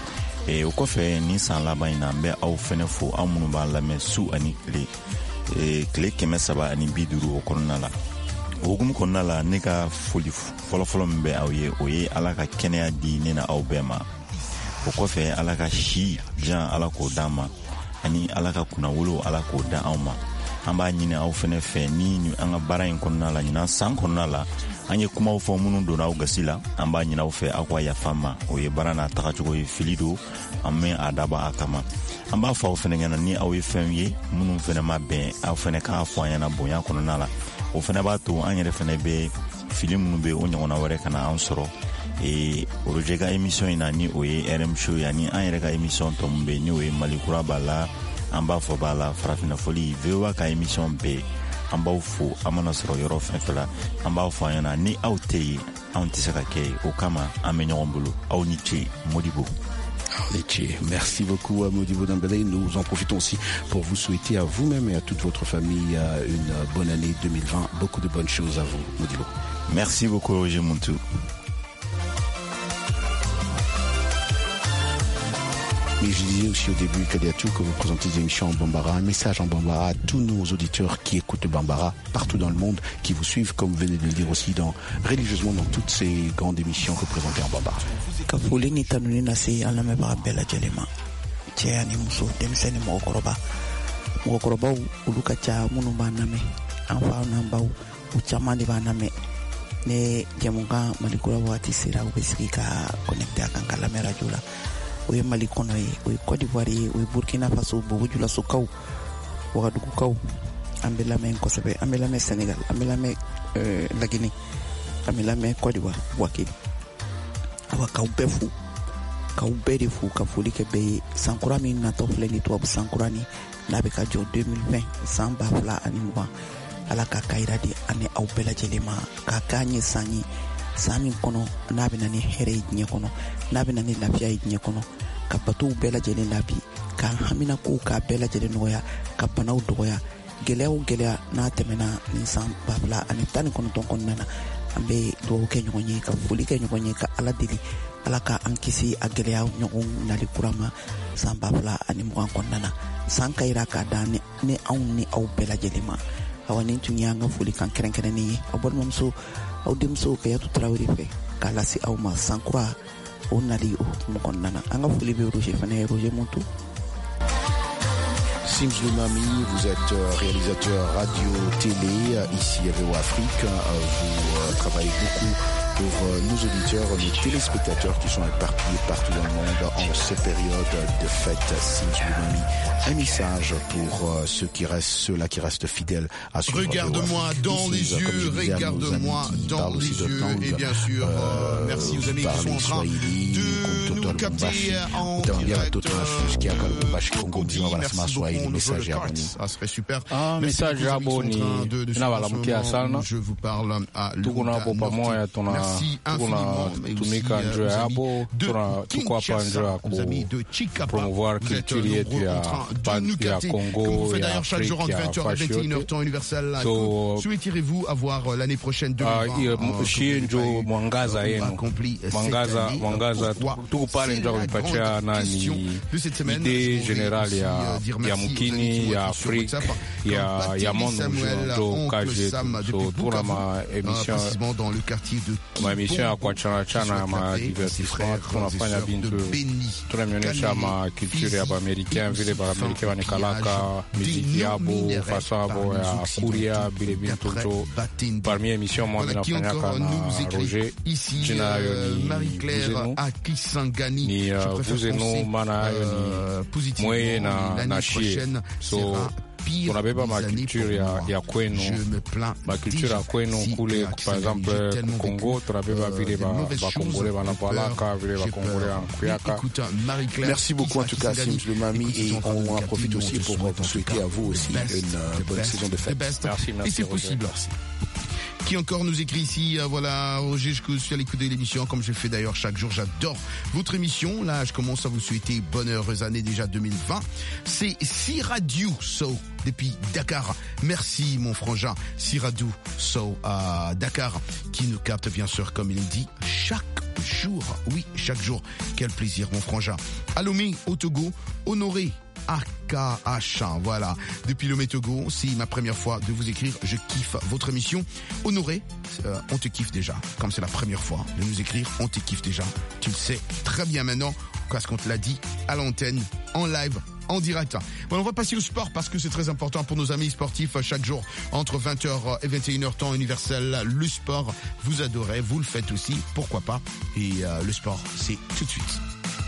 e o kɔfɛ ni san laban in na n bɛ aw fɛnɛ fo aw minnu b'a lamɛn su ani tile e tile kɛmɛ saba ani bi duuru o kɔnɔna la o hukumu kɔnɔna la ne ka foli fɔlɔfɔlɔ min bɛ aw ye o ye ala ka kɛnɛya di ne na aw bɛɛ ma o kɔfɛ ala ka si jan ala k'o d'an ma ani ala ka kunnawolo ala k'o da anw ma an b'a ɲini aw fɛnɛ fɛ ni an ka baara in kɔnɔna la ɲinan san kɔnɔna la an ye kumaw fɔ minnu donna aw gasi la an b'a ɲini aw fɛ aw ka yafa ma o ye baara n'a tagacogo ye fili don an bɛ a daba a kama an b'a fɔ aw fɛnɛ ɲɛna ni aw ye fɛnw ye minnu fɛnɛ ma bɛn aw fɛnɛ k'a fɔ an ɲɛna bonya kɔnɔna la o fɛnɛ b'a to an yɛrɛ fɛnɛ bɛ fili minnu bɛ o ɲɔgɔnna wɛrɛ ka na an sɔrɔ e Roger ka émission in na ni o ye R M show yani an yɛrɛ ka émission tɔ min bɛ ni o ye Malikura b'a la an b'a fɔ b'a la farafina foli V O A ka émission bɛɛ an b'aw fo an mana sɔrɔ yɔrɔ fɛn fɛn la an b'a fɔ an ɲɛna ni aw tɛ yen anw tɛ se ka kɛ o kama an bɛ ɲɔgɔn bolo aw ni ce Modibo. Merci beaucoup à Modibo Dembélé. Nous en profitons aussi pour vous souhaiter à vous-même et à toute votre famille une bonne année deux mille vingt. Beaucoup de bonnes choses à vous, Modibo. Merci beaucoup, Roger Montou. Mais je disais aussi au début, Kadiatou, que vous présentez des émissions en Bambara, un message en Bambara à tous nos auditeurs qui écoutent Bambara partout dans le monde, qui vous suivent, comme vous venez de le dire aussi, dans, religieusement dans toutes ces grandes émissions que vous présentez en Bambara. Kafuli ni tanuni nasi alame ba bela jelema. Chea ni muso demseni mo okoroba. Mo okoroba uluka cha munu baname. Anfa namba uchamani baname. Ne jamunga Malikura wati sira ubesika connecté akangala mera jula. Oye Malikono ye, oye Côte d'Ivoire ye, oye Burkina Faso, Bogujula Sokaw, Ouagadougou Kaw, Ambelame Nkosebe, Ambelame Sénégal, Ambelame euh, la Guinée, Ambelame Côte d'Ivoire, Wakil. Awa Kaw Befu, Kaw Bedefu, Kafuli Kebe, Sankura mi na tofle ni tuwabu Sankura ni, nabe ka jo deux mille vingt, Samba Fla animwa, ala ka kairadi ane au bela jelema, ka kanye sanyi, Sami kono nabi nani here idnye kono nabi nani lafiya idnye kono ka batu bela jele labi ka hamina ku ka bela jele noya ka banaw doya gelea o gelea na temena ni san babla ani tani kono ton kono nana ambe do ke nyonye ka fuli ke nyonye ka ala dili ala ka ankisi a gelea nyogon nali kurama san babla ani mo kono nana san kaira ka dane ne aun ni au bela jele ma awani tunyanga fuli kan keren keren ni abon momso au dimso kaya tu Traoré fe kala si au ma sankura on nali o mo kon nana anga fuli be Roger fane Roger Montou. Sims Lumami, vous êtes réalisateur radio-télé ici à V O A Afrique. Vous travaillez beaucoup pour nos auditeurs, nos téléspectateurs qui sont éparpillés partout dans le monde en ces périodes de fête. Sims Lumami, un message pour ceux qui restent, ceux-là qui restent fidèles à ce Regarde-moi dans les yeux, regarde-moi dans les yeux. Et bien sûr, euh, merci aux amis qui sont en train de nous capter en direct. Ça serait super. Ah, message aboni. Je vous parle à Luna. Merci infiniment. Tumika njoo hapo tuko hapa njoo ku promouvoir culture yetu ya ya Congo ya Afrique ya vingt et une heures temps universel. Souhaitirez-vous avoir l'année prochaine deux mille vingt shi njoo mwangaza yenu mwangaza mwangaza tuko pale njoo kupatia nani idée générale ya ya mkini ya Afrique ya ya monde njoo kaje so tuna ma émission dans le quartier de ma émission ya kuachana chana ma divertissement tunafanya bintu tunaonyesha ma culture ya Americain vile ba Americain wanikalaka muziki yabo fasabo ya kuria bile bintu jo parmi émission moi ninafanya kana Roger jina yo ni Marie-Claire Akisangani ni vuzenu mana yo ni moye na na chie so tunabeba ma culture ya, ya kwenu ma culture ya kwenu kule par exemple Congo tunabeba vile ba bakongole banapalaka vile bakongole ankuyaka. Merci beaucoup en tout cas Sims Lumami et on en profite aussi pour vous souhaiter à vous aussi une bonne saison de fête. Merci, merci. Et c'est possible. Qui encore nous écrit ici, euh, voilà, Roger, je suis à l'écoute de l'émission, comme je fais d'ailleurs chaque jour, j'adore votre émission. Là, je commence à vous souhaiter bonne heureuse année déjà deux mille vingt. C'est Siradou So depuis Dakar. Merci mon frangin Siradou So à Dakar, qui nous capte bien sûr, comme il dit, chaque jour. Oui, chaque jour. Quel plaisir, mon frangin. À Lomé, au Togo, Honoré. A K H, voilà. Depuis Lomé Togo, c'est ma première fois de vous écrire. Je kiffe votre émission. Honoré, euh, on te kiffe déjà. Comme c'est la première fois de nous écrire, on te kiffe déjà. Tu le sais très bien maintenant, parce qu'on te l'a dit à l'antenne, en live, en direct. Bon, on va passer au sport parce que c'est très important pour nos amis sportifs. Chaque jour, entre vingt heures et vingt et une heures temps universel, le sport, vous adorez, vous le faites aussi, pourquoi pas. Et euh, le sport, c'est tout de suite.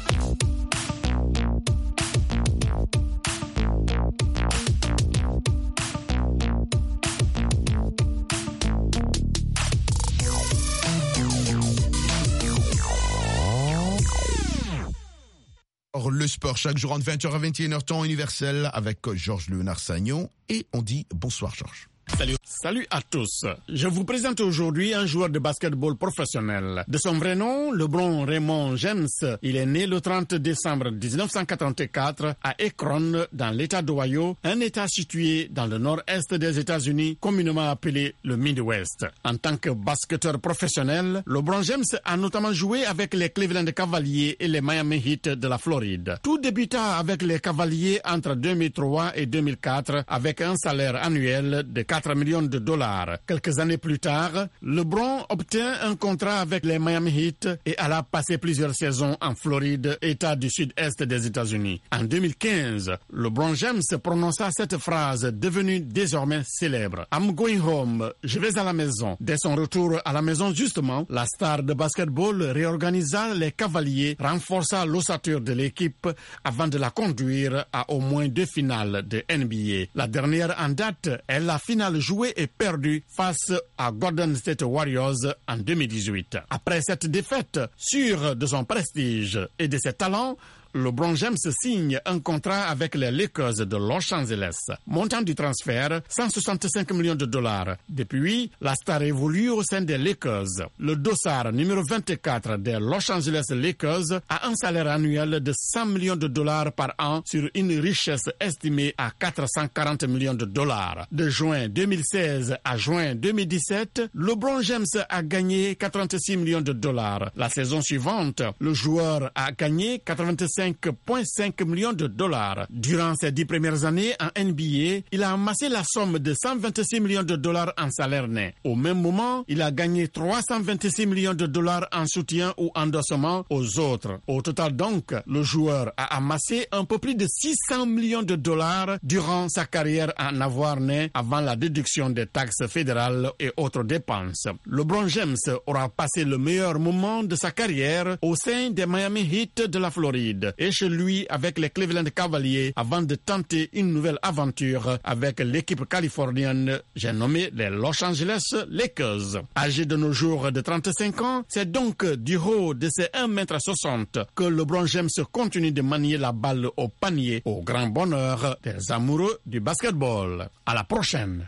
Le sport, chaque jour entre vingt heures et vingt et une heures temps universel avec Georges Léonard Sagnon. Et on dit bonsoir Georges. Salut. Salut à tous. Je vous présente aujourd'hui un joueur de basketball professionnel. De son vrai nom, LeBron Raymond James. Il est né le trente décembre dix-neuf cent quatre-vingt-quatre à Akron, dans l'État d'Ohio, un État situé dans le nord-est des États-Unis, communément appelé le Midwest. En tant que basketteur professionnel, LeBron James a notamment joué avec les Cleveland Cavaliers et les Miami Heat de la Floride. Tout débuta avec les Cavaliers entre deux mille trois et deux mille quatre avec un salaire annuel de quatre millions de dollars. Quelques années plus tard, LeBron obtint un contrat avec les Miami Heat et alla passer plusieurs saisons en Floride, État du sud-est des États-Unis. En deux mille quinze, LeBron James prononça cette phrase devenue désormais célèbre. I'm going home. Je vais à la maison. Dès son retour à la maison, justement, la star de basketball réorganisa les Cavaliers, renforça l'ossature de l'équipe avant de la conduire à au moins deux finales de N B A. La dernière en date est la finale jouée et perdue face à Golden State Warriors en deux mille dix-huit. Après cette défaite, sûr de son prestige et de ses talents, LeBron James signe un contrat avec les Lakers de Los Angeles. Montant du transfert, cent soixante-cinq millions de dollars. Depuis, la star évolue au sein des Lakers. Le dossard numéro vingt-quatre des Los Angeles Lakers a un salaire annuel de cent millions de dollars par an sur une richesse estimée à quatre cent quarante millions de dollars. De juin deux mille seize à juin deux mille dix-sept, LeBron James a gagné quatre-vingt-six millions de dollars. La saison suivante, le joueur a gagné quatre-vingt-cinq virgule cinq millions de dollars. Durant ses dix premières années en N B A, il a amassé la somme de cent vingt-six millions de dollars en salaire net. Au même moment, il a gagné trois cent vingt-six millions de dollars en soutien ou endossement aux autres. Au total donc, le joueur a amassé un peu plus de six cents millions de dollars durant sa carrière en avoir net avant la déduction des taxes fédérales et autres dépenses. LeBron James aura passé le meilleur moment de sa carrière au sein des Miami Heat de la Floride et chez lui avec les Cleveland Cavaliers avant de tenter une nouvelle aventure avec l'équipe californienne, j'ai nommé les Los Angeles Lakers. Âgé de nos jours de trente-cinq ans, c'est donc du haut de ses un mètre soixante que LeBron James continue de manier la balle au panier au grand bonheur des amoureux du basketball. À la prochaine.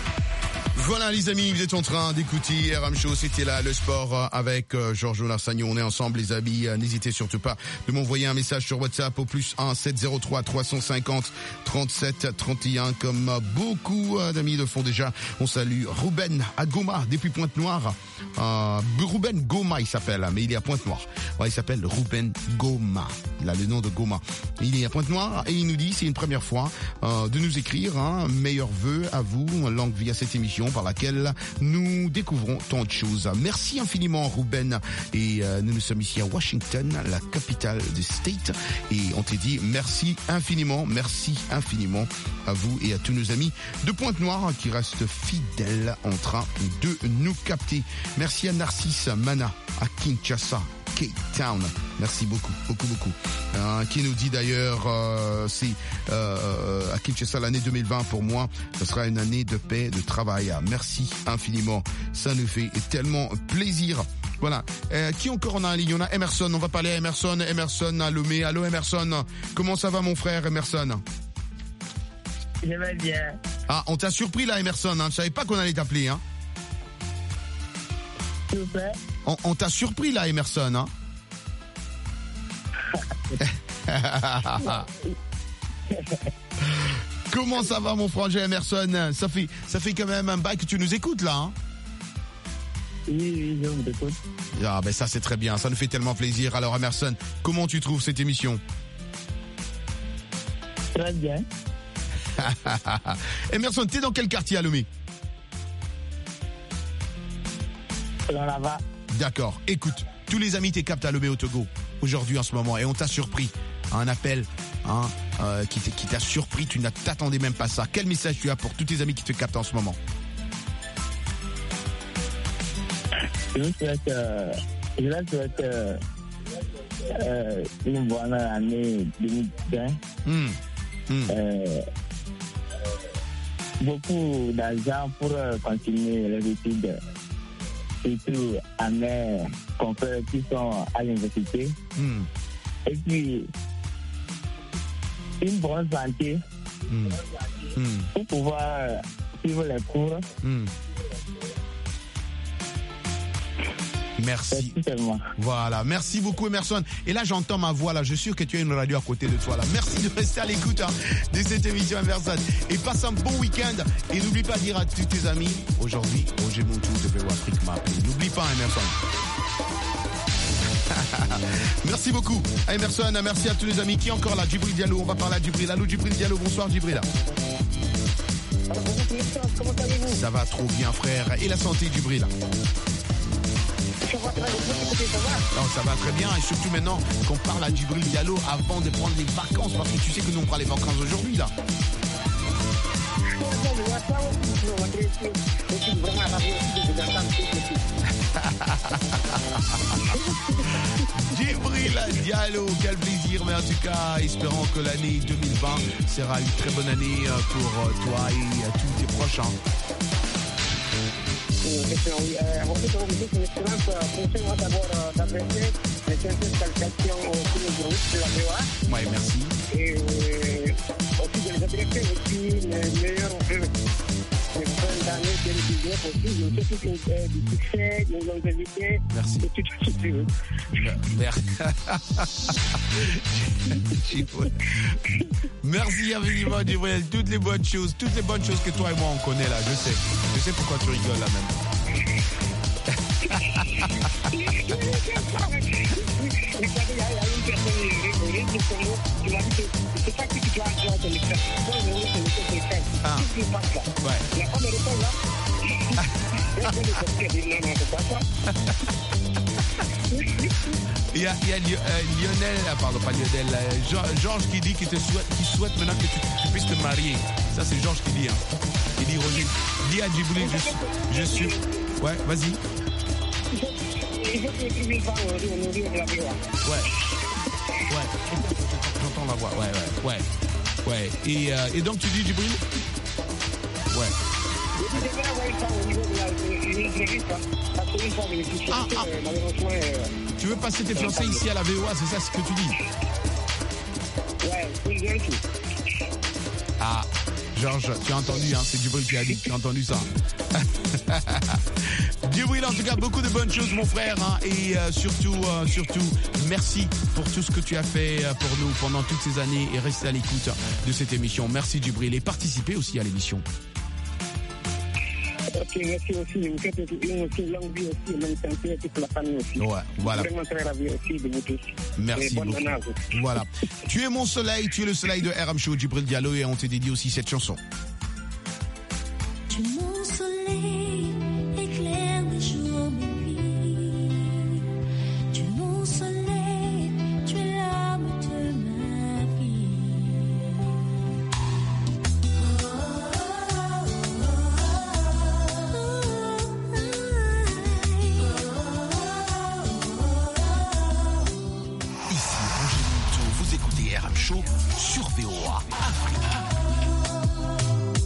Voilà les amis, vous êtes en train d'écouter R M Show, c'était là le sport avec Georges Léonard Sagnon. On est ensemble les amis, n'hésitez surtout pas de m'envoyer un message sur WhatsApp au plus un sept zéro trois trois cent cinquante trente-sept trente et un comme beaucoup d'amis le font déjà. On salue Ruben à Goma depuis Pointe-Noire. Euh, Ruben Goma il s'appelle, mais il est à Pointe-Noire. Ouais, il s'appelle Ruben Goma. Il a le nom de Goma. Il est à Pointe-Noire et il nous dit c'est une première fois euh, de nous écrire. Hein, meilleurs vœux à vous, langue via cette émission par laquelle nous découvrons tant de choses. Merci infiniment Ruben et euh, nous nous sommes ici à Washington, la capitale du state et on te dit merci infiniment, merci infiniment à vous et à tous nos amis de Pointe-Noire qui restent fidèles en train de nous capter. Merci à Narcisse Mana à Kinshasa, Cape Town. Merci beaucoup, beaucoup, beaucoup. Euh, qui nous dit d'ailleurs, euh, c'est euh, à Kinshasa l'année deux mille vingt pour moi, ce sera une année de paix, de travail. Merci infiniment. Ça nous fait tellement plaisir. Voilà. Euh, qui encore on a en ligne? On a Emerson. On va parler à Emerson. Emerson à Lomé. Allô Emerson. Comment ça va mon frère Emerson? Je vais bien. Ah, on t'a surpris là Emerson. Hein. Je savais pas qu'on allait t'appeler. Hein. S'il vous plaît. On, on t'a surpris là Emerson. Hein. Comment ça va mon frangin Emerson? Ça fait, ça fait quand même un bail que tu nous écoutes là. Hein? Oui, oui, je vous écoute. Ah ben ça c'est très bien, ça nous fait tellement plaisir. Alors Emerson, comment tu trouves cette émission? Très bien. Emerson, t'es dans quel quartier à Lomé? Dans la va. D'accord, écoute, tous les amis t'es captent à Lomé au Togo, aujourd'hui en ce moment, et on t'a surpris. Un appel hein, euh, qui t'a qui t'a surpris, tu ne t'attendais même pas ça. Quel message tu as pour tous tes amis qui te captent en ce moment? Je vous souhaite, euh, je leur souhaite euh, euh, une bonne année deux mille vingt. Mmh. Mmh. Euh, beaucoup d'argent pour euh, continuer les études, surtout à mes confrères qui sont à l'université. Mmh. Et puis, une bonne santé mmh. Mmh. pour pouvoir euh, suivre les cours. Mmh. Merci. Voilà, merci beaucoup Emerson. Et là j'entends ma voix là, je suis sûr que tu as une radio à côté de toi là. Merci de rester à l'écoute hein, de cette émission Emerson. Et passe un bon week-end. Et n'oublie pas de dire à tous tes amis, aujourd'hui, Roger Montou de V O Afrique m'a appelé. N'oublie pas Emerson. Merci beaucoup à Emerson, merci à tous les amis. Qui est encore là? Djibril Diallo, on va parler à Djibril. Allô Djibril Diallo, bonsoir Djibril. Comment allez-vous? Ça va trop bien frère. Et la santé Djibril? Ça va très bien, ça va? Non, ça va très bien et surtout maintenant qu'on parle à Djibril Diallo avant de prendre les vacances parce que tu sais que nous on prend les vacances aujourd'hui là. Djibril Diallo, quel plaisir, mais en tout cas espérons que l'année deux mille vingt sera une très bonne année pour toi et tous tes proches hein. Excellent, oui. Euh, en fait, on vous dit une excellente fonction d'abord d'adresser les quinze qualifications au premier groupe de la V O A. Oui, merci. Et euh, aussi de les adresser aussi les meilleurs vœux de fin d'année de l'étudiant aussi. Je vous souhaite euh, du succès, de longévité. Merci. Et tout ce que tu veux. Merci infiniment, Djibril. Toutes les bonnes choses, toutes les bonnes choses que toi et moi on connaît là, je sais. Je sais pourquoi tu rigoles là même. Ah. Ouais. Il y a, il y a euh, Lionel, pardon pas Lionel, euh, Georges qui dit qu'il te souhaite, qui souhaite maintenant que tu, tu puisses te marier. Ça c'est Georges qui dit. Hein. Il dit Roger, dis à Djibril, je, je suis. Ouais, vas-y. Ouais. Ouais. J'entends la voix. Ouais, ouais, ouais. Ouais. Et, euh, et donc tu dis Djibril? Ouais. Ah, ah. Tu veux passer tes fiancés ici à la V O A, c'est ça ce que tu dis? Ouais, oui, Ah, Georges, tu as entendu, hein, c'est Djibril qui a dit, tu as entendu ça. Djibril, en tout cas, beaucoup de bonnes choses, mon frère, hein, et euh, surtout, euh, surtout, merci pour tout ce que tu as fait euh, pour nous pendant toutes ces années et rester à l'écoute de cette émission. Merci Djibril et participez aussi à l'émission. Ok, merci aussi. Vous faites une aussi longue vie aussi, longue santé et toute la famille aussi. Ouais, voilà. Vraiment très ravi aussi de vous tous. Merci beaucoup. Voilà. Tu es mon soleil, tu es le soleil de R M Show, Djibril Diallo, et on te dédie aussi cette chanson. Tu es mon soleil, éclaire mes jours, mes nuits. Tu es mon soleil, tu es l'âme de ma vie. Vous écoutez R M Show sur V O A Afrique.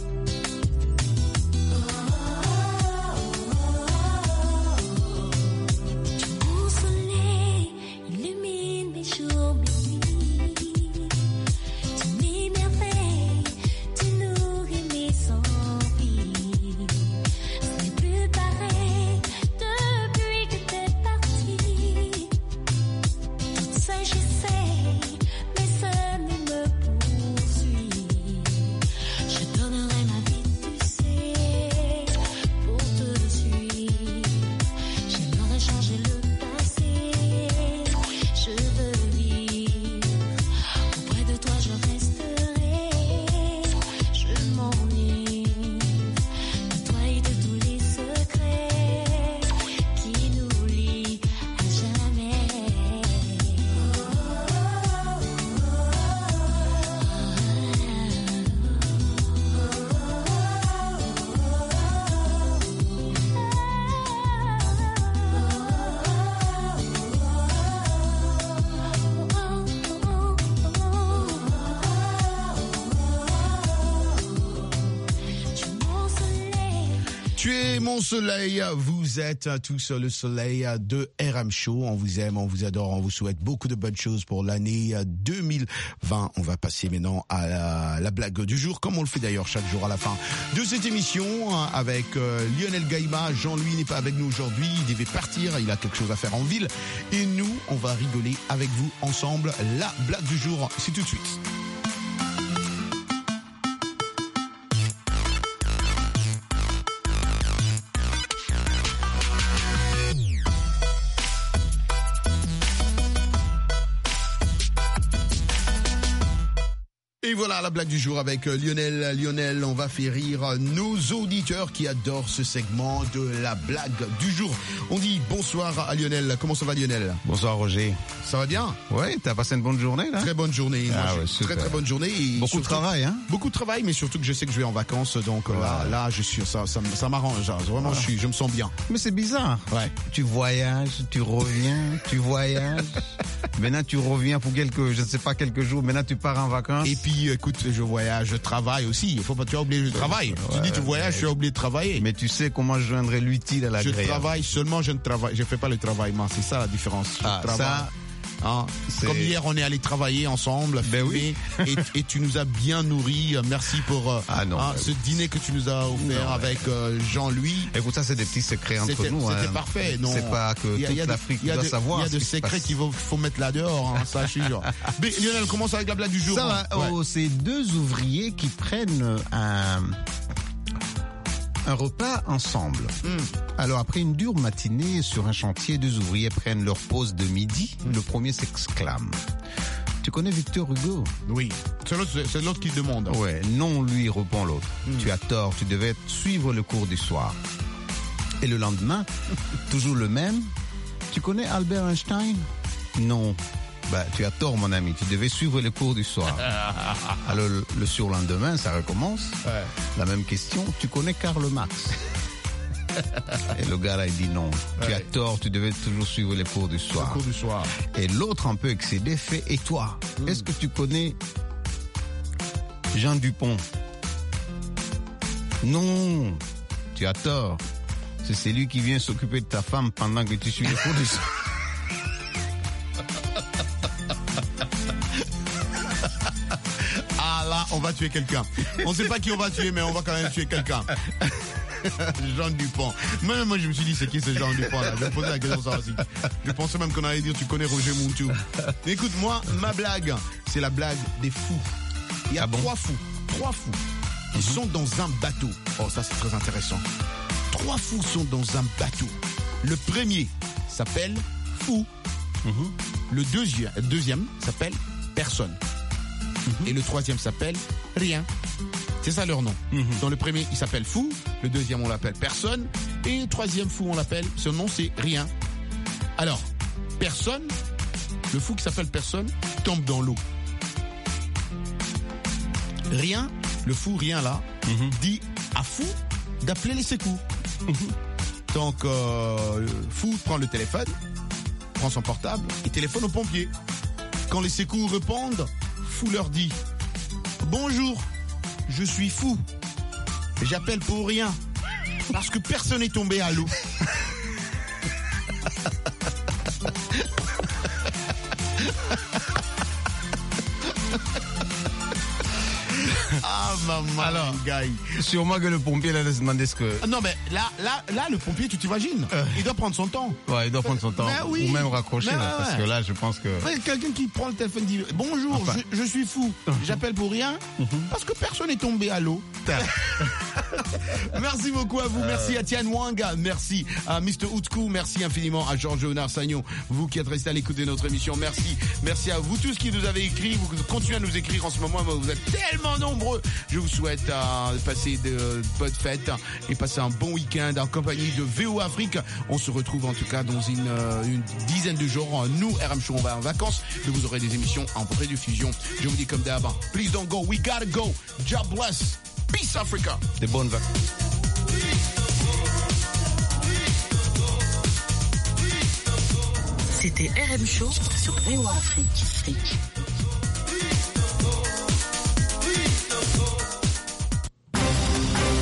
Tu es mon soleil, vous êtes tous le soleil de R M Show. On vous aime, on vous adore, on vous souhaite beaucoup de bonnes choses pour l'année deux mille vingt. On va passer maintenant à la, la blague du jour, comme on le fait d'ailleurs chaque jour à la fin de cette émission avec euh, Lionel Gaïma. Jean-Louis n'est pas avec nous aujourd'hui, il devait partir, il a quelque chose à faire en ville. Et nous, on va rigoler avec vous ensemble. La blague du jour, c'est tout de suite. Et voilà la blague du jour avec Lionel. Lionel, on va faire rire nos auditeurs qui adorent ce segment de la blague du jour. On dit bonsoir à Lionel. Comment ça va Lionel? Bonsoir Roger. Ça va bien? Ouais, t'as passé une bonne journée là? Très bonne journée. Ah, Moi, ouais, très très bonne journée. Et beaucoup surtout, de travail, hein? Beaucoup de travail, mais surtout que je sais que je vais en vacances, donc ouais. là, là, je suis ça, ça, ça m'arrange. Vraiment, ouais. je suis, je me sens bien. Mais c'est bizarre. Ouais. Tu voyages, tu reviens, tu voyages. Maintenant, tu reviens pour quelques, je ne sais pas quelques jours. Maintenant, tu pars en vacances. Et puis, écoute, je voyage, je travaille aussi. Il faut pas, tu as oublié le travail. Ouais, tu dis tu voyages, tu as oublié de travailler. Mais tu sais comment je joindrai l'utile à l'agréable. Je travaille seulement, je ne travaille, je fais pas le travail. C'est ça la différence. Je ah, travaille. Ça. Hein, comme hier, on est allé travailler ensemble, ben filmer, oui. et, et tu nous as bien nourris. Merci pour ah non, hein, ce dîner que tu nous as offert non, avec euh, Jean-Louis. Écoute, ça, c'est des petits secrets entre c'était, nous. C'était hein. parfait. Non, c'est pas que y a, toute y a l'Afrique de, doit de, savoir. Il y a de secrets qu'il faut, faut mettre là dehors, hein, ça, je suis sûr. Mais Lionel, commence avec la blague du jour. Ça va. Ouais. Oh, c'est deux ouvriers qui prennent un... un repas ensemble. Mm. Alors après une dure matinée sur un chantier, deux ouvriers prennent leur pause de midi. Mm. Le premier s'exclame: tu connais Victor Hugo? Oui. C'est l'autre, c'est l'autre qui demande. Ouais. Non, lui répond l'autre. Mm. Tu as tort, tu devais suivre le cours du soir. Et le lendemain, toujours le même: tu connais Albert Einstein? Non. Bah, tu as tort, mon ami, tu devais suivre les cours du soir. Alors, le, le surlendemain, ça recommence. Ouais. La même question: tu connais Karl Marx? Et le gars là, il dit non. Ouais. Tu as tort, tu devais toujours suivre les cours du soir. Les cours du soir. Et l'autre, un peu excédé, fait: et toi, mm. est-ce que tu connais Jean Dupont? Non, tu as tort. C'est celui qui vient s'occuper de ta femme pendant que tu suis les cours du soir. Ah là, on va tuer quelqu'un. On ne sait pas qui on va tuer, mais on va quand même tuer quelqu'un. Jean Dupont. Même moi, je me suis dit, c'est qui ce Jean Dupont là? Je me posais la question ça aussi. Je pensais même qu'on allait dire, tu connais Roger Muntou. Mais écoute, moi, ma blague, c'est la blague des fous. Il y a ah bon? trois fous. Trois fous. Ils mm-hmm. sont dans un bateau. Oh, ça, c'est très intéressant. Trois fous sont dans un bateau. Le premier s'appelle Fou. Mm-hmm. Le deuxième, deuxième s'appelle Personne. Mm-hmm. Et le troisième s'appelle Rien. C'est ça leur nom. Mm-hmm. Dans le premier, il s'appelle Fou. Le deuxième, on l'appelle Personne. Et le troisième fou, on l'appelle, son nom, c'est Rien. Alors, Personne, le fou qui s'appelle Personne, tombe dans l'eau. Rien, le fou Rien là, mm-hmm. dit à Fou d'appeler les secours. Mm-hmm. Donc, euh, Fou prend le téléphone, prend son portable et téléphone aux pompiers. Quand les secours répondent, Fou leur dit: bonjour, je suis Fou. J'appelle pour rien, parce que personne n'est tombé à l'eau. Ah maman. Alors, gars. Sûrement que le pompier allait se demander ce que. Non mais là, là, là, le pompier, tu t'imagines, euh... il doit prendre son temps. Ouais, il doit prendre son temps. Ben oui. Ou même raccrocher ben là, ouais. Parce que là, je pense que. Ouais, quelqu'un qui prend le téléphone dit: bonjour, enfin. je, je suis Fou. J'appelle pour rien, mm-hmm. parce que personne n'est tombé à l'eau. Merci beaucoup à vous, merci à Tian Wang, merci à mister Outkou, merci infiniment à Georges Léonard Sagnon, vous qui êtes restés à l'écoute de notre émission, merci, merci à vous tous qui nous avez écrit, vous continuez à nous écrire en ce moment, vous êtes tellement nombreux. Je vous souhaite euh, passer de bonnes fêtes et passer un bon week-end en compagnie de V O Afrique. On se retrouve en tout cas dans une, euh, une dizaine de jours. Nous, R M Show, on va en vacances, mais vous aurez des émissions en rediffusion. Je vous dis comme d'hab, please don't go, we gotta go. God bless. Peace Africa. Des bonnes vacances. C'était R M Show sur V O Afrique.